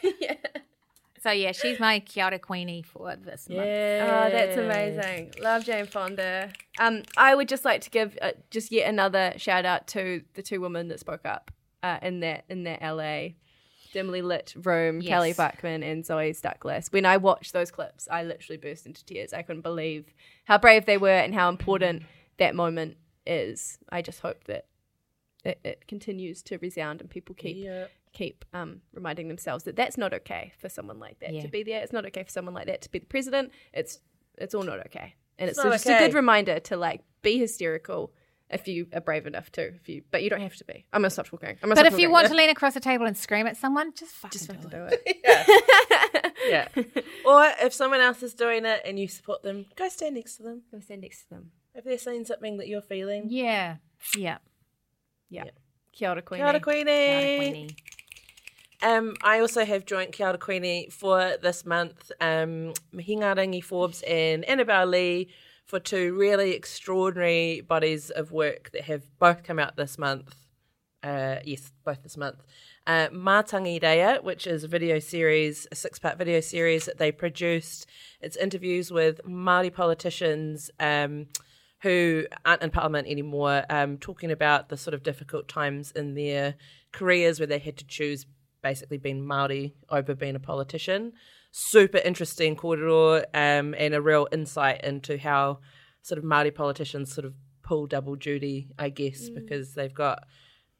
So, yeah, she's my Kia ora Queenie for this month. Oh, that's amazing. Love Jane Fonda. Um, I would just like to give uh, just yet another shout out to the two women that spoke up uh, in that in that L A dimly lit room, Yes. Kelly Buckman and Zoe Stuckless. When I watched those clips, I literally burst into tears. I couldn't believe how brave they were and how important that moment is. I just hope that it, it continues to resound and people keep Yeah. keep um, reminding themselves that that's not okay for someone like that Yeah. to be there. It's not okay for someone like that to be the president. It's it's all not okay, and it's, It's not just okay. a good reminder to like be hysterical if you are brave enough to. If you, but you don't have to be. I'm gonna stop talking. I'm gonna But stop if you talking. want to lean across the table and scream at someone, just fucking just do fucking it. do it. Yeah. Or if someone else is doing it and you support them, go stand next to them. Go stand next to them. If they're saying something that you're feeling. Yeah, yeah. Yeah. Kia ora, Queenie. Kia ora, Queenie. Kia ora Queenie. Um, I also have joined Kia ora Queenie for this month. Um, Mahinga Rangi Forbes and Annabelle Lee for two really extraordinary bodies of work that have both come out this month. Uh, yes, both this month. Uh, Mātangi Reia, which is a video series, a six-part video series that they produced. It's interviews with Māori politicians um, who aren't in Parliament anymore, um, talking about the sort of difficult times in their careers where they had to choose basically being Māori over being a politician. Super interesting kōrero um, and a real insight into how sort of Māori politicians sort of pull double duty, I guess, because they've got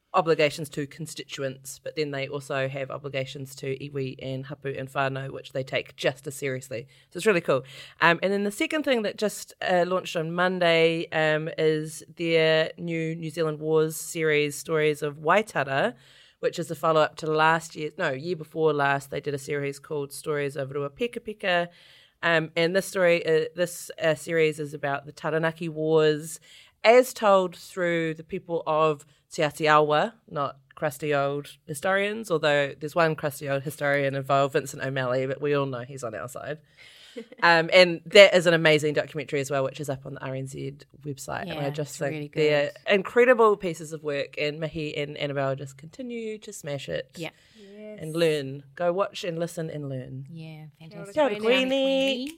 obligations to constituents, but then they also have obligations to iwi and hapu and whānau, which they take just as seriously. So it's really cool. Um, and then the second thing that just uh, launched on Monday um, is their new New Zealand Wars series, Stories of Waitara, which is a follow-up to last year, no, year before last, they did a series called Stories of Ruapekapeka. Um, and this story, uh, this uh, series is about the Taranaki Wars, as told through the people of Te Atiawa, not crusty old historians, although there's one crusty old historian involved, Vincent O'Malley, but we all know he's on our side. um, and that is an amazing documentary as well, which is up on the R N Z website. Yeah, and I just it's think really they're good. incredible pieces of work, and Mihi and Annabelle just continue to smash it. Yeah. And learn. Go watch and listen and learn. Yeah, fantastic. Kia ora, Queenie.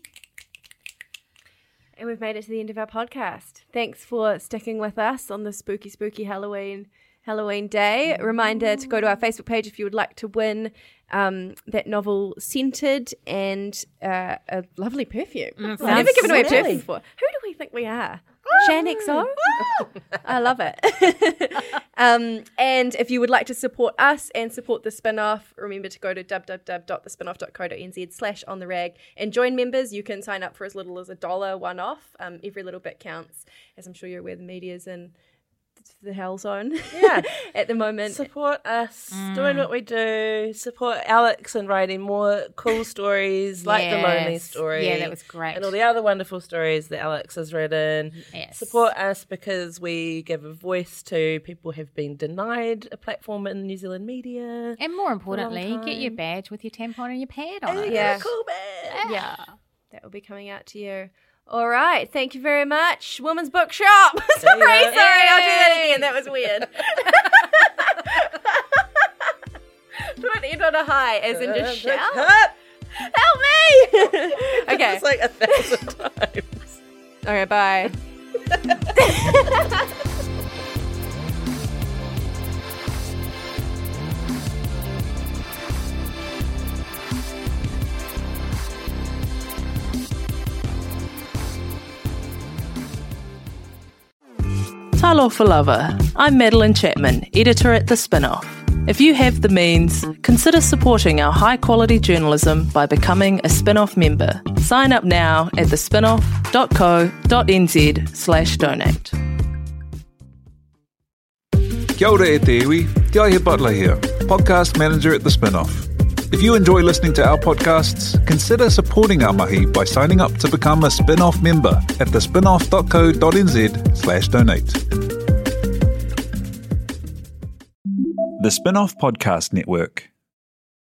And we've made it to the end of our podcast. Thanks for sticking with us on this spooky, spooky Halloween Halloween day. A reminder to go to our Facebook page if you would like to win um, that novel Scented and uh, a lovely perfume. Mm, I've never given away a perfume before. Who do we think we are? Shan X O? I love it. um, and if you would like to support us and support the spin-off, remember to go to w w w dot the spinoff dot co dot n z slash on the rag and join members. You can sign up for as little as a dollar one-off. Um, every little bit counts. As I'm sure you're aware, the media's in the hell zone Yeah. at the moment. Support us doing what we do. Support Alex and writing more cool stories like The Lonely Yes. Story. Yeah, that was great. And all the other wonderful stories that Alex has written. Yes. Support us because we give a voice to people who have been denied a platform in New Zealand media. And more importantly, long get your time. badge with your tampon and your pad on it. Yeah. Cool, man. Yeah, that will be coming out to you. All right, thank you very much, Woman's Bookshop. sorry, sorry, ya. I'll do that again. That was weird. Don't end on a high, as in just shout. Cut. Help me! Okay. It's like a thousand times. Okay, bye. Talo for Lover. I'm Madeline Chapman, editor at The Spinoff. If you have the means, consider supporting our high-quality journalism by becoming a Spinoff member. Sign up now at the spinoff dot co dot n z slash donate. Kia ora e te iwi, Te Aihe Butler here, podcast manager at The Spinoff. If you enjoy listening to our podcasts, consider supporting our mahi by signing up to become a Spinoff member at the spinoff dot co dot n z slash donate. The Spinoff Podcast Network.